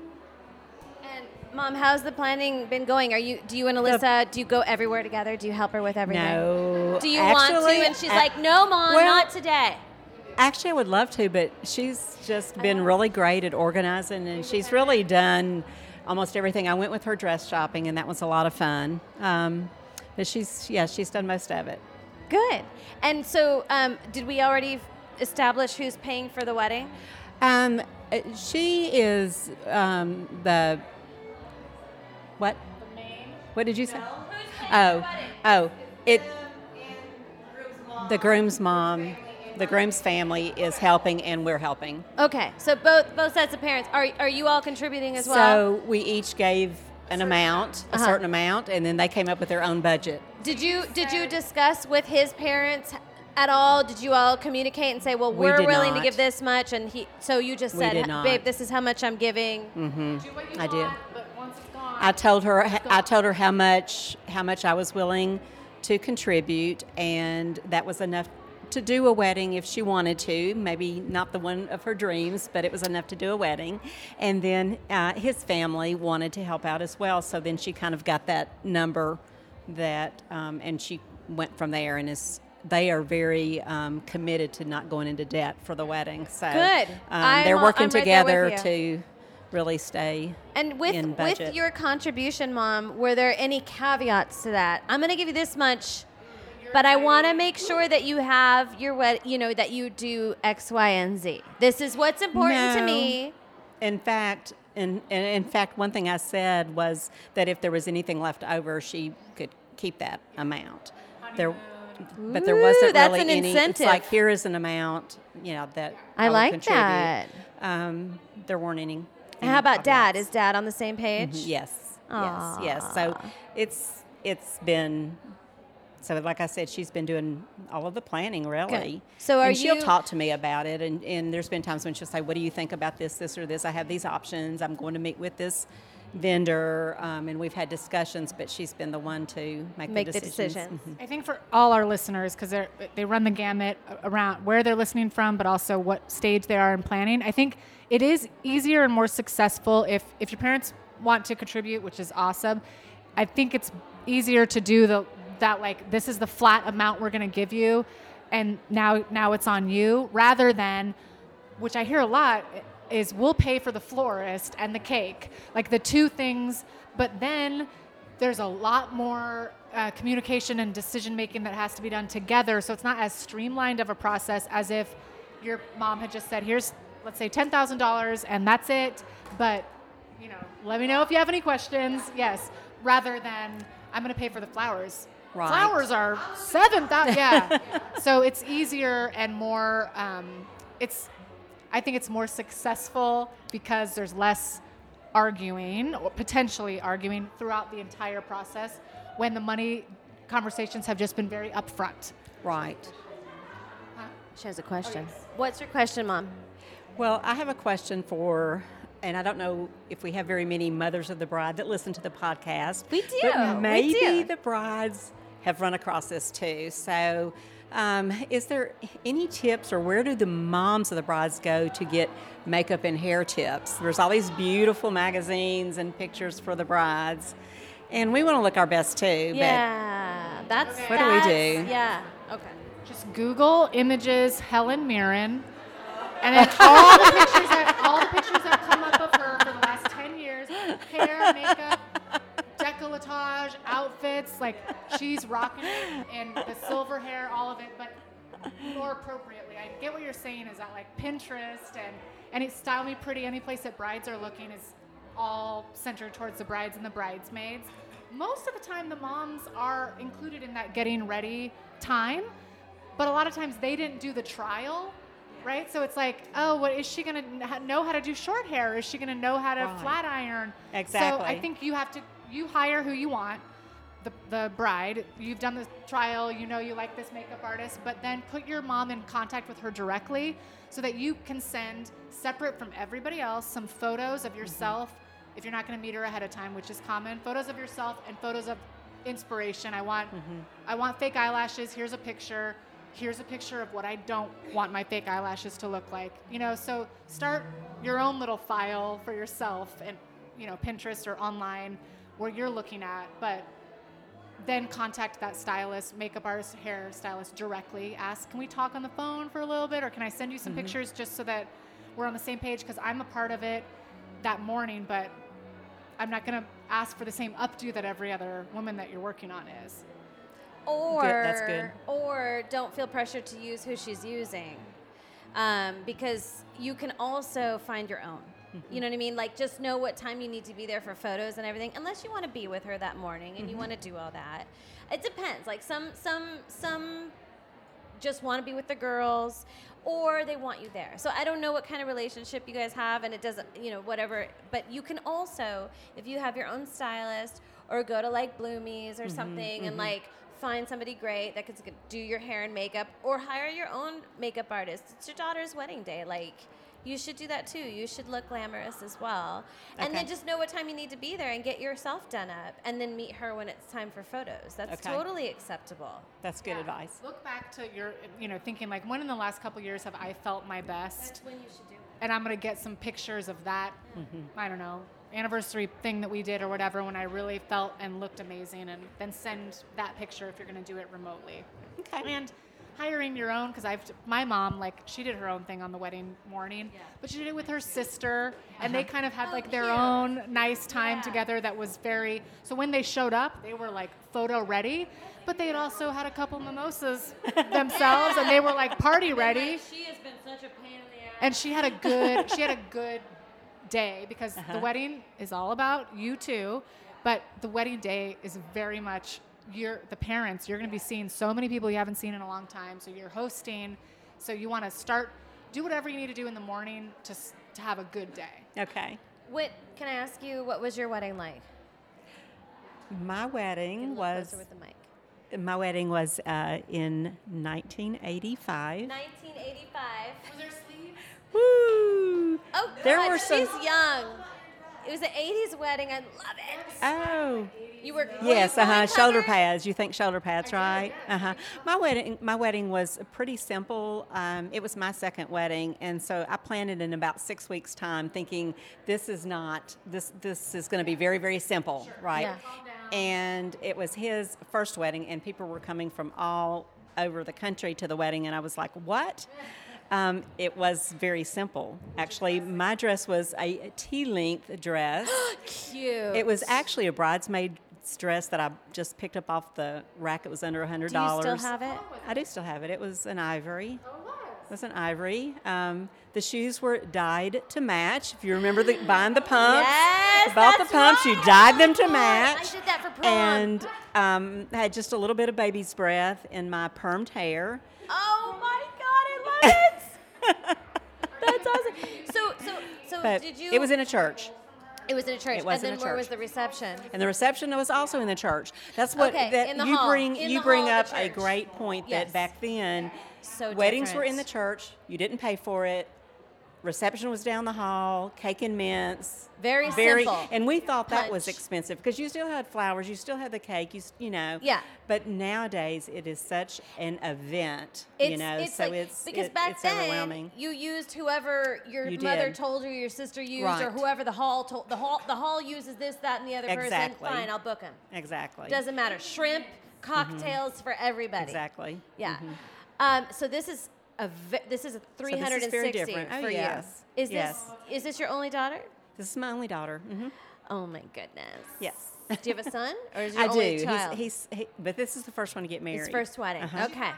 And Mom, how's the planning been going? Are you do you and Alyssa do you go everywhere together? Do you help her with everything? No. Do you actually, want to? And she's a- like, no, Mom, well, not today. Actually, I would love to, but she's just been really great at organizing, and she's really done almost everything. I went with her dress shopping, and that was a lot of fun. Um, But she's, yeah, she's done most of it. Good. And so, um, did we already establish who's paying for the wedding? Um, uh, she is um, the, what? The main. What did you say? Oh, oh, it, the groom's mom, the groom's family is helping, and we're helping. Okay, so both both sets of parents are are you all contributing as well? So we each gave an amount, a Uh-huh. certain amount, and then they came up with their own budget. Did you did you discuss with his parents at all? Did you all communicate and say, well, We we're did willing to not. give this much, and he? So you just We said, did not. babe, this is how much I'm giving. Mm-hmm. I did. I told her I told her how much how much I was willing to contribute, and that was enough to do a wedding if she wanted to. Maybe not the one of her dreams, but it was enough to do a wedding. And then uh, his family wanted to help out as well, so then she kind of got that number that, um, and she went from there. And is they are very um, committed to not going into debt for the wedding. So Good. Um, I'm they're all- working I'm right there together with to really stay And with in with budget. your contribution, Mom, were there any caveats to that? I'm going to give you this much, but I want to make sure that you have your wed- you know, that you do X, Y, and Z. This is what's important to No. me. In fact, in, in in fact, one thing I said was that if there was anything left over, she could keep that amount. There, but there Ooh, wasn't that's really an any. incentive. It's like here is an amount, you know, that I will like contribute. that. Um, there weren't any. And any how about Dad? caveats. Is Dad on the same page? Mhm, Yes, yes, yes. So it's it's been. So like I said, she's been doing all of the planning, really. Good. So are and she'll you- talk to me about it, and, and there's been times when she'll say, what do you think about this, this, or this? I have these options. I'm going to meet with this vendor, um, and we've had discussions, but she's been the one to make, Make the the decisions. decisions. Mhm. I think for all our listeners, because they they run the gamut around where they're listening from, but also what stage they are in planning. I think it is easier and more successful if if your parents want to contribute, which is awesome. I think it's easier to do the that like this is the flat amount we're going to give you, and now now it's on you, rather than, which I hear a lot, is we'll pay for the florist and the cake, like the two things, but then there's a lot more uh, communication and decision making that has to be done together, so it's not as streamlined of a process as if your mom had just said, here's, let's say, ten thousand dollars and that's it, but, you know, let me know if you have any questions, yes, rather than, I'm going to pay for the flowers. Right. Flowers are seven thousand, yeah. So it's easier and more, um, it's, I think it's more successful because there's less arguing or potentially arguing throughout the entire process when the money conversations have just been very upfront. Right. She has a question. What's your question, Mom? Well, I have a question for, and I don't know if we have very many mothers of the bride that listen to the podcast. We do. But We maybe do. the brides have run across this too. So, um, is there any tips, or where do the moms of the brides go to get makeup and hair tips? There's all these beautiful magazines and pictures for the brides, and we want to look our best too. Yeah, that's What do we that's- do? Yeah. Okay. Just Google images Helen Mirren, and then all the pictures that all the pictures that come up of her for the last ten years, hair, makeup, decolletage, outfits, like she's rocking it, and the silver hair, all of it, but more appropriately. I get what you're saying is that like Pinterest and any Style Me Pretty, any place that brides are looking is all centered towards the brides and the bridesmaids. Most of the time the moms are included in that getting ready time, but a lot of times they didn't do the trial, right? So it's like, oh, what is she going to know how to do short hair? Is she going to know how to Right. flat iron? Exactly. So I think you have to, you hire who you want, the, the bride. You've done the trial, you know you like this makeup artist, but then put your mom in contact with her directly so that you can send, separate from everybody else, some photos of yourself, if you're not going to meet her ahead of time, which is common, photos of yourself and photos of inspiration. I want, I want fake eyelashes. Here's a picture. Here's a picture of what I don't want my fake eyelashes to look like. You know, so start your own little file for yourself and, you know, Pinterest or online where you're looking at, but then contact that stylist, makeup artist, hair stylist directly. Ask, can we talk on the phone for a little bit, or can I send you some Mhm. pictures just so that we're on the same page? Because I'm a part of it that morning, but I'm not going to ask for the same updo that every other woman that you're working on is. Or Good, that's good. Or don't feel pressure to use who she's using, um, because you can also find your own. Mm-hmm. You know what I mean? Like, just know what time you need to be there for photos and everything. Unless you want to be with her that morning and Mm-hmm. you want to do all that, it depends. Like some some some just want to be with the girls, or they want you there. So I don't know what kind of relationship you guys have, and it doesn't, you know, whatever. But you can also, if you have your own stylist, or go to like Bloomies or something, and like find somebody great that could do your hair and makeup, or hire your own makeup artist. It's your daughter's wedding day. Like, you should do that too. You should look glamorous as well. And then Okay. just know what time you need to be there and get yourself done up, and then meet her when it's time for photos. That's Okay. totally acceptable. That's good advice. Look back to your, you know, thinking like, when in the last couple years have I felt my best? That's when you should do it. And I'm gonna get some pictures of that. I don't know, anniversary thing that we did or whatever, when I really felt and looked amazing, and then send that picture if you're gonna do it remotely. Okay. And hiring your own, because I've my mom, like, she did her own thing on the wedding morning, but she did it with her sister, and they kind of had like their own nice time together that was very. So when they showed up, they were like photo ready, but they had also had a couple mimosas themselves, and they were like party ready. She has been such a pain in the ass. And she had a good she had a good day, because the wedding is all about you too, but the wedding day is very much you're the parents. You're going to be seeing so many people you haven't seen in a long time, so you're hosting. So you want to start do whatever you need to do in the morning to s- to have a good day. Okay. What can I ask you? What was your wedding like? My wedding Look was closer with the mic. my wedding was uh, in nineteen eighty-five. nineteen eighty-five. Was there sleeves? Woo! Oh, There God, were some- she's young. It was an eighties wedding. I love it. Oh. You were were Yes, you uh huh. fully Shoulder covered? pads. You think shoulder pads, right? Uh huh. My wedding, my wedding was pretty simple. Um, it was my second wedding, and so I planned it in about six weeks' time, thinking this is not this. This is going to be very, very simple, right? Yeah. And it was his first wedding, and people were coming from all over the country to the wedding, and I was like, what? Um, it was very simple. Actually, my dress was a T-length dress. Cute. It was actually a bridesmaid dress that I just picked up off the rack. It was under one hundred Do you dollars. still have it? I do still have it. It was an ivory. It was an ivory. Um, the shoes were dyed to match. If you remember the, buying the pumps. Yes, you bought that's the pumps. right. You dyed them to Oh, match. I did that for prom. And um, had just a little bit of baby's breath in my permed hair. Oh my God, I love it. That's awesome. So, so, so But did you? it was in a church. It was in a church. It was and in then a where church. was the reception? And the reception was also in the church. That's what Okay, that in the you hall. bring. In you the bring hall up of the a church. great point Yes. that back then, So weddings were different. in the church. You didn't pay for it. Reception was down the hall. Cake and mints. Very simple. And we thought that was Punch. expensive because you still had flowers. You still had the cake. You s- you know. Yeah. But nowadays it is such an event. It's, you know. it's so like, it's because it- back it's then overwhelming. you used whoever your You mother did. told you, your sister used, or Right. whoever the hall told. The hall, the hall uses this, that, and the other Exactly. person. Fine, I'll book them. Exactly. Doesn't matter. Shrimp, cocktails for everybody. Exactly. Yeah. Mhm. Um, so this is a ve- this is a three hundred sixty very different. Oh, for yes. you. Is Yes. this is this your only daughter? This is my only daughter. hmm Oh my goodness. Yes. Do you have a son, or is your I do. only He's, child? he's he, but this is the first one to get married. His first wedding. Uh-huh. Okay.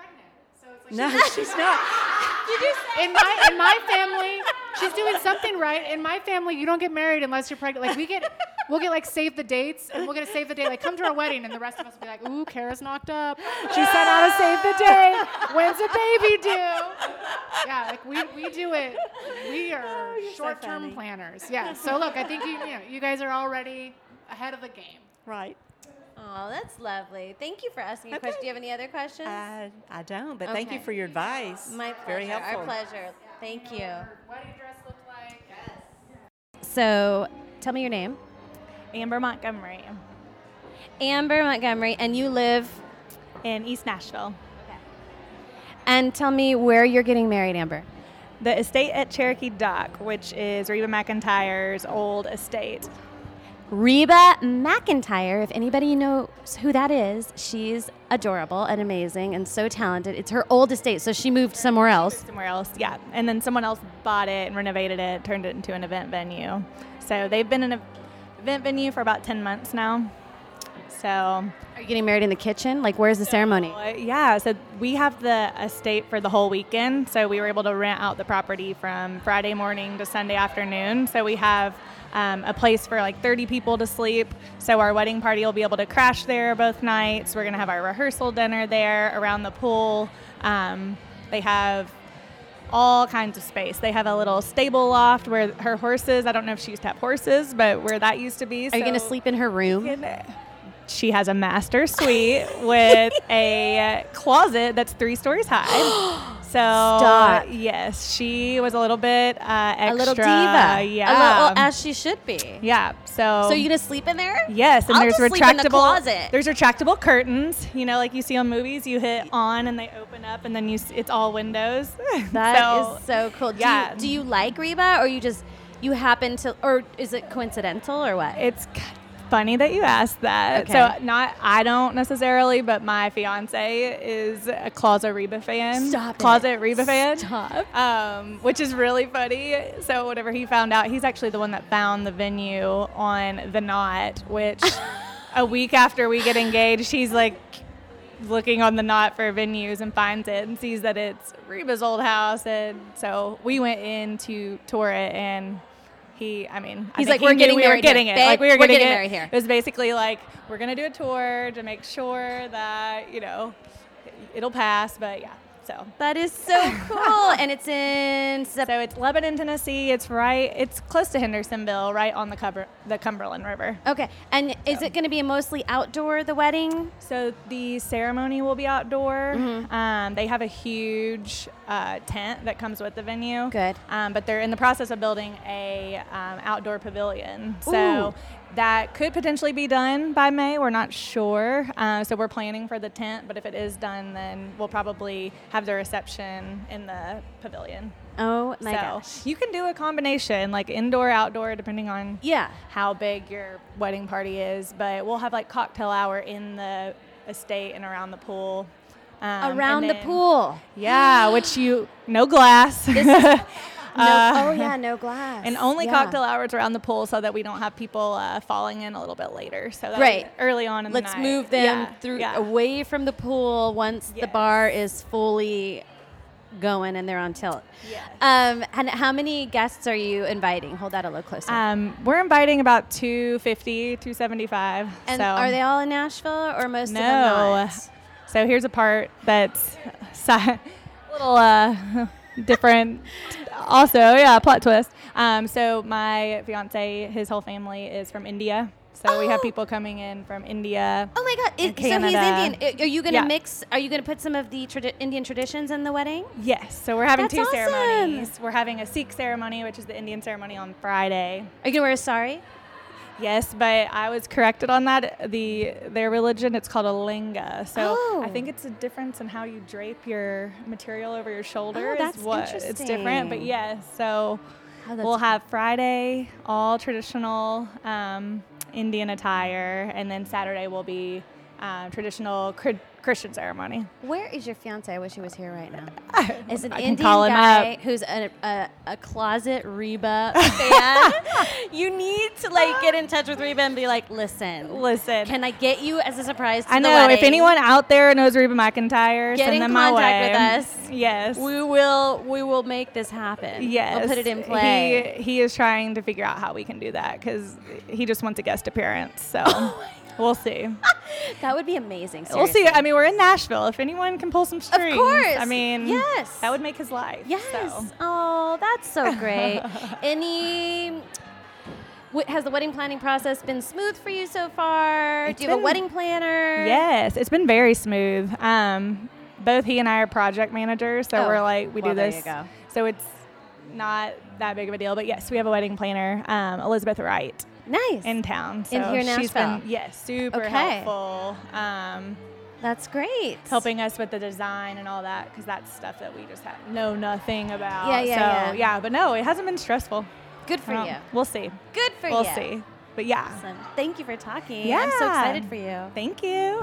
No, she's not. In my in my family, she's doing something right. In my family, you don't get married unless you're pregnant. Like we get, we'll get like save the dates, and we'll get a save the date. Like come to our wedding, and the rest of us will be like, "Ooh, Kara's knocked up. She sent out a save the date. When's the baby due?" Yeah, like we we do it. We are you're so short-term funny. planners. Yeah. So look, I think you you know you guys are already ahead of the game. Right. Oh, that's lovely. Thank you for asking a question. Do you have any other questions? I, I don't, but thank you Okay. for your advice. My pleasure. Very helpful. Our pleasure. Thank you. Wedding dress look like? So, tell me your name. Amber Montgomery Amber Montgomery, and you live. in East Nashville. And tell me where you're getting married, Amber. The estate at Cherokee Dock, which is Reba McIntyre's old estate. Reba McIntyre, if anybody knows who that is, she's adorable and amazing and so talented. It's her old estate, so she moved somewhere else. Somewhere else, yeah. And then someone else bought it and renovated it, turned it into an event venue. So they've been an ev- event venue for about ten months now. So, are you getting married in the kitchen? Like, where's the ceremony? Uh, yeah, so we have the estate for the whole weekend. So we were able to rent out the property from Friday morning to Sunday afternoon. So we have um, a place for like thirty people to sleep. So our wedding party will be able to crash there both nights. We're going to have our rehearsal dinner there around the pool. Um, they have all kinds of space. They have a little stable loft where her horses, I don't know if she used to have horses, but where that used to be. Are so you going to sleep in her room? She has a master suite with a closet that's three stories high. So, Stop. yes, she was a little bit uh, extra. A little diva. Yeah. A little, as she should be. Yeah. So, so you going to sleep in there? Yes. And I'll there's just retractable. sleep in the closet. There's retractable curtains, you know, like you see on movies. You hit on and they open up and then you s- it's all windows. That so, is so cool. Do, yeah. you, do you like Reba or you just, you happen to, or is it coincidental or what? It's funny that you asked that. Okay. So not I don't necessarily, but my fiance is a Closet Reba fan. Stop it. Closet Reba fan. Stop. Um, which is really funny. So whenever he found out, he's actually the one that found the venue on The Knot, which a week after we get engaged, he's like looking on The Knot for venues and finds it and sees that it's Reba's old house. And so we went in to tour it and He, I mean, He's I like, think we're he knew getting we married were getting here. it. Babe, Like we were we're getting, getting it. married here. It was basically like we're gonna do a tour to make sure that you know it'll pass. But yeah, so that is so cool, and it's in so it's Lebanon, Tennessee. It's right. It's close to Hendersonville, right on the cover, the Cumberland River. Okay, and is it going to be mostly outdoor, the wedding? So the ceremony will be outdoor. Mm-hmm. Um, they have a huge uh, tent that comes with the venue. Good. Um, but they're in the process of building a um, outdoor pavilion. So Ooh. that could potentially be done by May. We're not sure. Uh, so we're planning for the tent. But if it is done, then we'll probably have the reception in the pavilion. Oh my so gosh. you can do a combination, like indoor, outdoor, depending on Yeah. how big your wedding party is. But we'll have like cocktail hour in the estate and around the pool. Um, Around and the then- pool. Yeah, which you, no glass. This is, no, Uh, oh yeah, no glass. And only Yeah. cocktail hours around the pool so that we don't have people uh, falling in a little bit later. So that Right. early on in Let's the night. move them Yeah, through yeah. away from the pool once the Yes. bar is fully going and they're on tilt. Yes. Um, and how many guests are you inviting? Hold that a little closer. Um, we're inviting about two fifty, two seventy-five. and so. are they all in Nashville or most No. of them not? So here's a part that's a little uh, different. Also, yeah, plot twist. Um, so my fiance, his whole family is from India. So we have people coming in from India. Oh my God! and It, so he's Canada. Indian. Are you going to Yeah. mix? Are you going to put some of the tradi- Indian traditions in the wedding? Yes. So we're having That's two awesome. ceremonies. We're having a Sikh ceremony, which is the Indian ceremony, on Friday. Are you going to wear a sari? Yes, but I was corrected on that. The their religion, it's called a linga. So Oh. I think it's a difference in how you drape your material over your shoulders. Oh, that's what it's different. But interesting. yes, so Oh, that's we'll have Friday all traditional um, Indian attire, and then Saturday will be uh, traditional cr- Christian ceremony. Where is your fiance? I wish he was here right now. Is an I can Indian call him guy up. who's a, a, a closet Reba fan. You need to like get in touch with Reba and be like, listen, Listen. can I get you as a surprise to I the know wedding? if anyone out there knows Reba McEntire, Get send in them my contact way. with us. Yes. we will we will make this happen. Yes. We'll put it in play. He, he is trying to figure out how we can do that because he just wants a guest appearance. So we'll see. That would be amazing. We'll see. seriously. I mean, we're in Nashville. If anyone can pull some strings, course. I mean, Yes. that would make his life. Yes. So. Oh, that's so great. Any? wh- Has the wedding planning process been smooth for you so far? It's Do you have a been- wedding planner? Yes, it's been very smooth. Um, both he and I are project managers, so Oh, we're like we well, do there this. you go. So it's not that big of a deal. But yes, we have a wedding planner, um, Elizabeth Wright, Nice. in town. So In here in she's Nashville. been yes super Okay. helpful. Um, That's great. helping us with the design and all that because that's stuff that we just have know nothing about. Yeah, yeah, so, yeah. But no, it hasn't been stressful. Good for Well, you. We'll see. Good for we'll you. see. But yeah. Awesome. Thank you for talking. Yeah. I'm so excited for you. Thank you.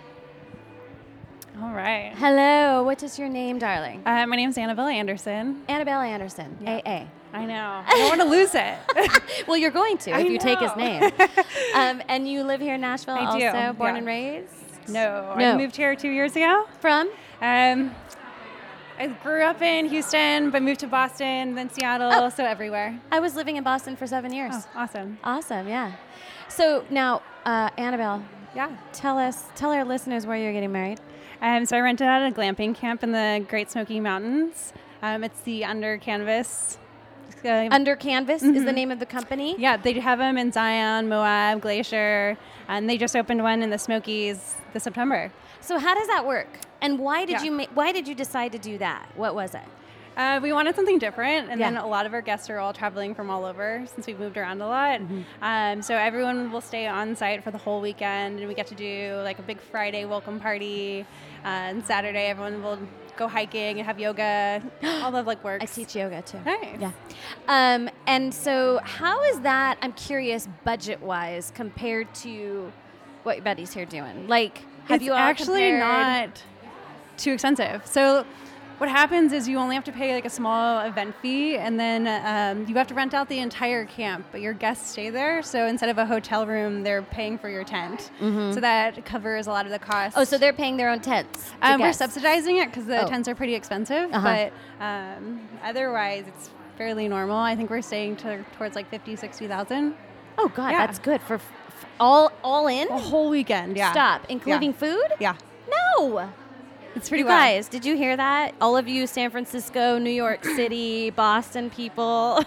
All right. Hello. What is your name, darling? Uh, my name's Annabelle Anderson. Annabelle Anderson. Yeah. A A. I know. I don't want to lose it. Well, you're going to if I you take his know. name. Um, and you live here in Nashville I also, do, born yeah. and raised? No, No. I moved here two years ago. From? Um, I grew up in Houston, but moved to Boston, then Seattle, Oh. so everywhere. I was living in Boston for seven years. Oh, awesome. Awesome, yeah. So now, uh, Annabelle, Yeah. tell us, tell our listeners where you're getting married. Um, so I rented out a glamping camp in the Great Smoky Mountains. Um, it's the Under Canvas. Uh, Under Canvas is the Mhm. name of the company? Yeah, they have them in Zion, Moab, Glacier, and they just opened one in the Smokies this September. So how does that work? And why did Yeah. you ma- why did you decide to do that? What was it? Uh, we wanted something different, and Yeah. then a lot of our guests are all traveling from all over since we've moved around a lot. Um, so everyone will stay on site for the whole weekend, and we get to do like a big Friday welcome party. Uh, and Saturday, everyone will go hiking and have yoga. All the like works. I teach yoga too. Nice. Yeah. Um, and so how is that, I'm curious, budget-wise compared to what your buddy's here doing? Like, have It's you all actually compared- not too expensive. So what happens is you only have to pay like a small event fee, and then um, you have to rent out the entire camp, but your guests stay there. So instead of a hotel room, they're paying for your tent. Mhm. So that covers a lot of the costs. Oh, so they're paying their own tents? to Um, we're guests. subsidizing it because the Oh. tents are pretty expensive, Uh-huh. but um, otherwise it's fairly normal. I think we're staying to, towards like fifty, sixty thousand. Oh God, Yeah. that's good for f- f- all all in A whole weekend, yeah. Stop, including Yeah. food? Yeah. No. It's pretty You wild. guys, did you hear that? All of you San Francisco, New York City, Boston people,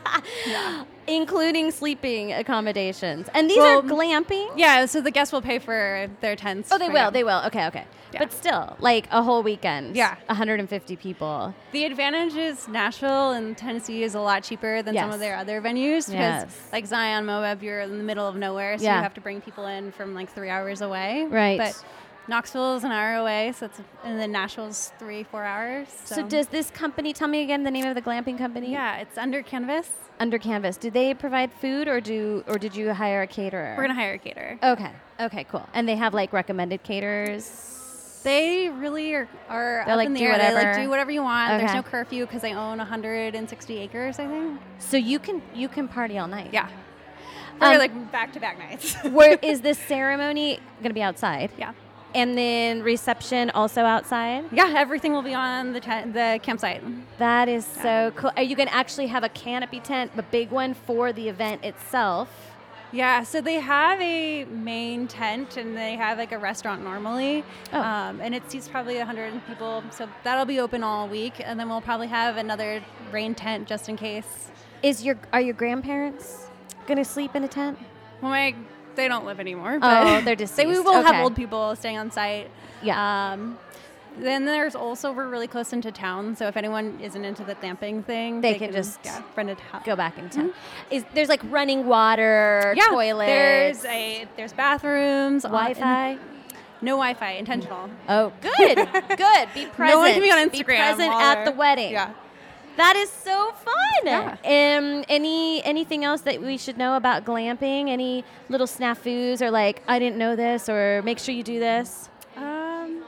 including sleeping accommodations. And these Well, are glamping? Yeah, so the guests will pay for their tents. Oh, they for will. them. They will. Okay, okay. Yeah. But still, like a whole weekend. Yeah. one hundred fifty people. The advantage is Nashville and Tennessee is a lot cheaper than some Yes. of their other venues because Yes. like Zion, Moab, you're in the middle of nowhere, so Yeah. you have to bring people in from like three hours away. Right. But Knoxville is an hour away, so it's and then Nashville's three, four hours. So. does this company, tell me again the name of the glamping company? Yeah, it's Under Canvas. Under Canvas. Do they provide food or do or did you hire a caterer? We're gonna hire a caterer. Okay. Okay, cool. And they have like recommended caterers? They really are, are They're up like, in the do air. They like whatever. do whatever you want. There's Okay. no curfew because they own one hundred sixty acres, I think. So you can you can party all night. Yeah. For Um, like back-to-back nights. Where is this ceremony going to be outside? Yeah. And then reception also outside? Yeah, everything will be on the tent, the campsite. That is so cool. Are you going to actually have a canopy tent, a big one for the event itself? Yeah, so they have a main tent and they have like a restaurant normally. Oh. Um, and it seats probably one hundred people. So that'll be open all week. And then we'll probably have another rain tent just in case. Is your are your grandparents going to sleep in a tent? Well, my, they don't live anymore. Oh, But they're so we deceased. will Okay. have old people staying on site. Yeah. Um, then there's also, we're really close into town. So if anyone isn't into the glamping thing, They can just yeah, rent a house. Go back in town. Is there's like running water, Yeah, toilets, There's a there's bathrooms, on- Wi-Fi. No Wi-Fi, intentional. Oh, good, good. Be present. No one can be on Be Instagram present while at they're- the wedding. Yeah. That is so fun. Yeah. Um, any anything else that we should know about glamping? Any little snafus or like I didn't know this or make sure you do this? Um,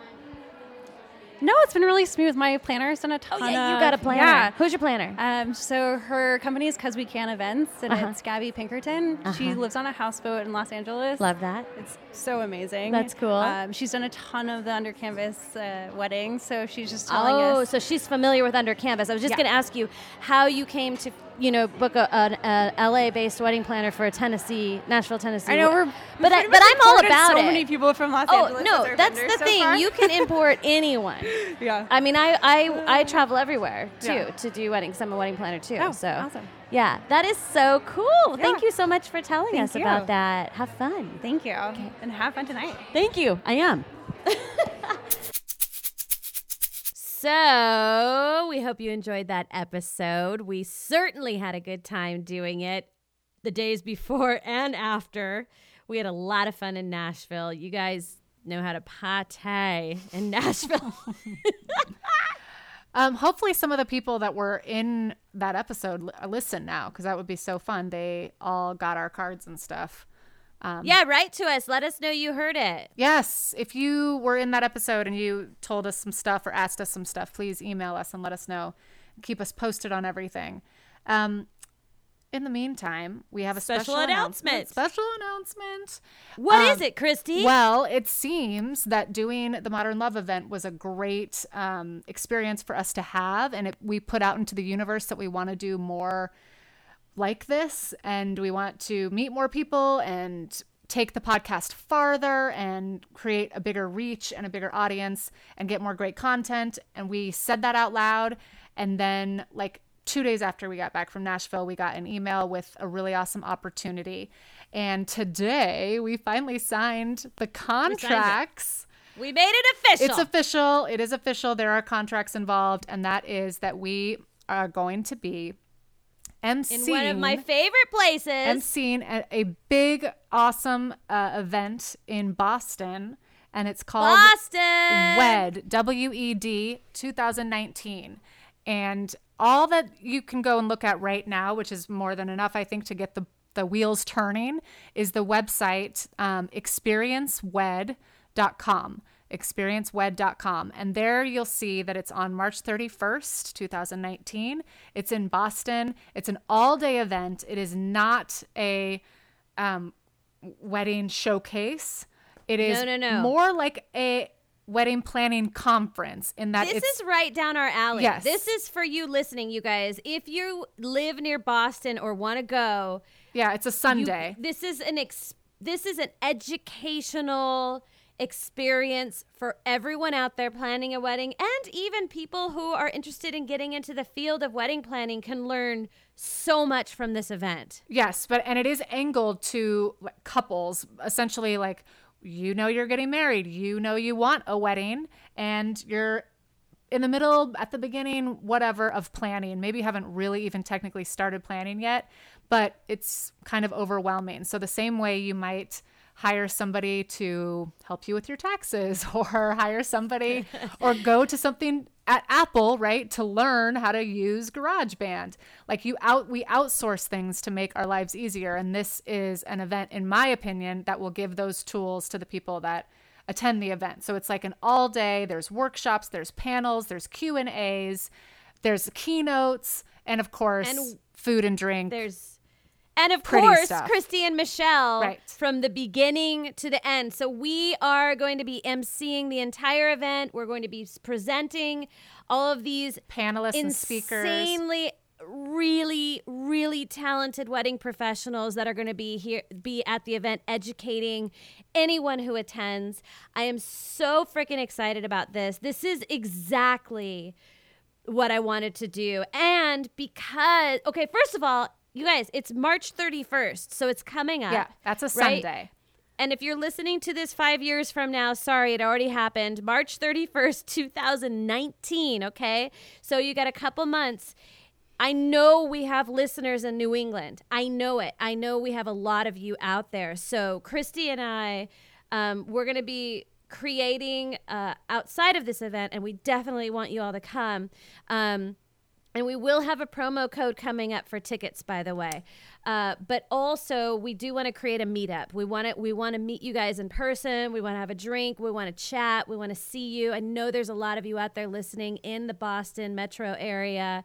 no, it's been really smooth. My planner's done a ton Oh yeah, you of- got a planner. Yeah. Who's your planner? Um, so her company is Cause We Can Events, and Uh-huh. it's Gabby Pinkerton. She Uh-huh. lives on a houseboat in Los Angeles. Love that. It's so amazing. That's cool. Um, she's done a ton of the Under Canvas uh, weddings, so she's just telling Oh, us. so she's familiar with Under Canvas. I was just Yeah. going to ask you how you came to, you know, book a, an a L A-based wedding planner for a Tennessee, Nashville, Tennessee. I know we're, but I, we've but I'm all imported about so it. many people from Los Oh Angeles. no, as our that's vendors the so thing. far. You can import anyone. Yeah. I mean, I I, I travel everywhere too Yeah. to do weddings. I'm a wedding planner too. Oh, so awesome. yeah, that is so cool. Thank Yeah. you so much for telling Thank us you. about that. Have fun. Thank you. And have fun tonight. Thank you. I am. So, we hope you enjoyed that episode. We certainly had a good time doing it the days before and after. We had a lot of fun in Nashville. You guys know how to pate in Nashville. Um, hopefully, some of the people that were in that episode li- listen now, because that would be so fun. They all got our cards and stuff. Um, Yeah, write to us. Let us know you heard it. Yes. If you were in that episode and you told us some stuff or asked us some stuff, please email us and let us know. Keep us posted on everything. Um, in the meantime, we have a special, Special announcement. Special announcement. What Um, is it, Christy? Well, it seems that doing the Modern Love event was a great um, experience for us to have, and it, we put out into the universe that we want to do more like this, and we want to meet more people and take the podcast farther and create a bigger reach and a bigger audience and get more great content. And we said that out loud, and then like two days after we got back from Nashville, we got an email with a really awesome opportunity. And today we finally signed the contracts. We made it official. It's official. It is official. There are contracts involved. And that is that we are going to be emceeing. In one of my favorite places. Emceeing a, a big, awesome uh, event in Boston. And it's called Boston WED, W E D twenty nineteen. And all that you can go and look at right now, which is more than enough, I think, to get the, the wheels turning, is the website um, experience wed dot com. experience wed dot com. And there you'll see that it's on March thirty-first, twenty nineteen. It's in Boston. It's an all-day event. It is not a um, wedding showcase. It is No, no, no. more like a wedding planning conference in that This it's is right down our alley. Yes. This is for you listening, you guys. If you live near Boston or want to go, yeah, it's a Sunday. you- this is an ex- this is an educational experience for everyone out there planning a wedding, and even people who are interested in getting into the field of wedding planning can learn so much from this event. Yes, but and it is angled to like, couples, essentially like, you know, you're getting married, you know, you want a wedding, and you're in the middle, at the beginning, whatever, of planning. Maybe you haven't really even technically started planning yet, but it's kind of overwhelming. So the same way you might hire somebody to help you with your taxes, or hire somebody or go to something at Apple, right, to learn how to use GarageBand. Like you out, we outsource things to make our lives easier. And this is an event, in my opinion, that will give those tools to the people that attend the event. So it's like an all day, there's workshops, there's panels, there's Q and A's, there's keynotes, and of course, And food and drink. There's And of Pretty course, stuff. Christy and Michelle, Right. from the beginning to the end. So we are going to be emceeing the entire event. We're going to be presenting all of these panelists and speakers. Insanely, really, really talented wedding professionals that are going to be here, be at the event, educating anyone who attends. I am so freaking excited about this. This is exactly what I wanted to do. And because, okay, first of all, you guys, it's March thirty-first, so it's coming up. Yeah, that's a right? Sunday. And if you're listening to this five years from now, sorry, it already happened. March thirty-first, twenty nineteen, okay? So you got a couple months. I know we have listeners in New England. I know it. I know we have a lot of you out there. So Christy and I, um, we're going to be creating uh, outside of this event, and we definitely want you all to come. Um, And we will have a promo code coming up for tickets, by the way. Uh, but also, we do want to create a meetup. We want to we want to meet you guys in person. We want to have a drink. We want to chat. We want to see you. I know there's a lot of you out there listening in the Boston metro area,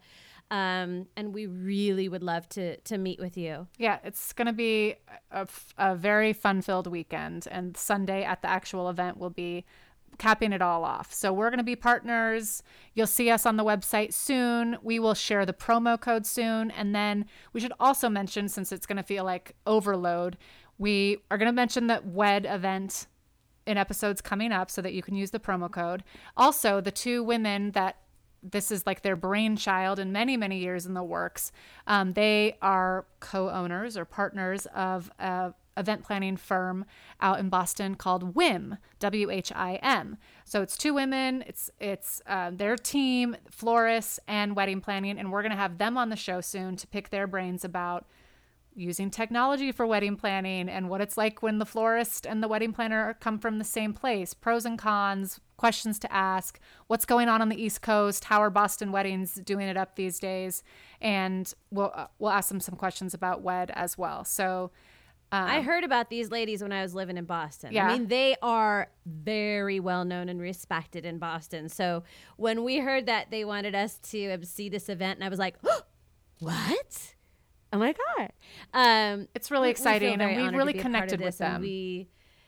um, and we really would love to to meet with you. Yeah, it's going to be a, a very fun-filled weekend, and Sunday at the actual event will be capping it all off. So we're going to be partners. You'll see us on the website soon. We will share the promo code soon. And then we should also mention, since it's going to feel like overload, we are going to mention the WED event in episodes coming up so that you can use the promo code. Also, the two women that this is like their brainchild and many, many years in the works, um, they are co-owners or partners of a event planning firm out in Boston called WHIM, W H I M. So it's two women, it's it's uh, their team, florists and wedding planning, and we're going to have them on the show soon to pick their brains about using technology for wedding planning and what it's like when the florist and the wedding planner come from the same place, pros and cons, questions to ask, what's going on on the East Coast, how are Boston weddings doing it up these days, and we'll uh, we'll ask them some questions about WED as well. So Um, I heard about these ladies when I was living in Boston. Yeah. I mean, they are very well known and respected in Boston. So when we heard that they wanted us to see this event, and I was like, oh, what? Oh my God. Um, it's really we- we exciting, feel and very we honored to really be a part of connected with this, and them. We,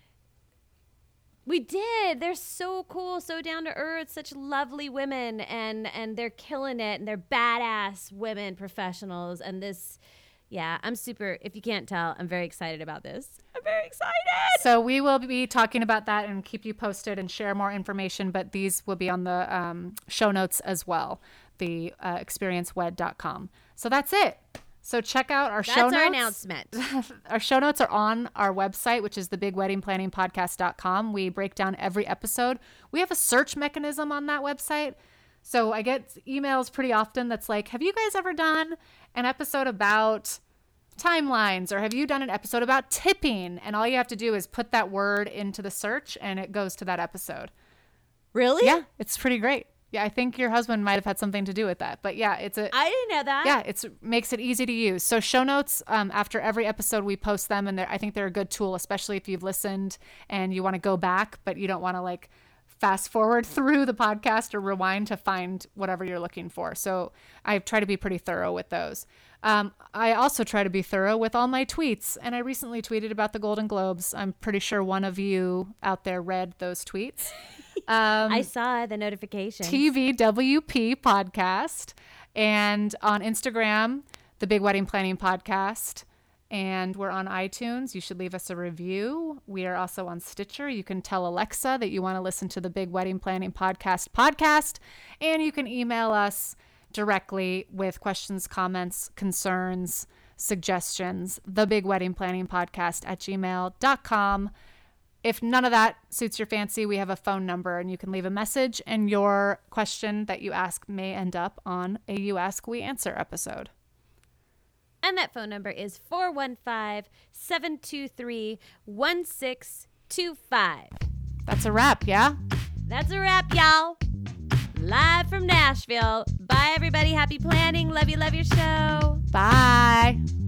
we did. They're so cool, so down to earth, such lovely women, and, and they're killing it, and they're badass women professionals. And this, yeah, I'm super, if you can't tell, I'm very excited about this. I'm very excited. So we will be talking about that and keep you posted and share more information, but these will be on the um, show notes as well, the uh, experience wed dot com. So that's it. So check out our That's show notes. our announcement. Our show notes are on our website, which is the big wedding planning podcast dot com. We break down every episode. We have a search mechanism on that website. So I get emails pretty often that's like, have you guys ever done an episode about timelines, or have you done an episode about tipping? And all you have to do is put that word into the search and it goes to that episode. Really? Yeah, it's pretty great. Yeah, I think your husband might have had something to do with that. But yeah, it's a I didn't know that. Yeah, it's makes it easy to use. So show notes, um, after every episode we post them, and I think they're a good tool, especially if you've listened and you want to go back, but you don't want to like fast forward through the podcast or rewind to find whatever you're looking for. So I try to be pretty thorough with those. Um, I also try to be thorough with all my tweets, and I recently tweeted about the Golden Globes. I'm pretty sure one of you out there read those tweets. Um, I saw the notification. T V W P podcast, and on Instagram, the Big Wedding Planning Podcast, and we're on iTunes. You should leave us a review. We are also on Stitcher. You can tell Alexa that you want to listen to the Big Wedding Planning Podcast podcast, and you can email us directly with questions, comments, concerns, suggestions, the Big Wedding Planning Podcast at gmail dot com. If none of that suits your fancy, we have a phone number, and you can leave a message, and your question that you ask may end up on a You Ask, We Answer episode. And that phone number is four one five, seven two three, one six two five. That's a wrap, yeah? That's a wrap, y'all. Live from Nashville. Bye, everybody. Happy planning. Love you, love your show. Bye.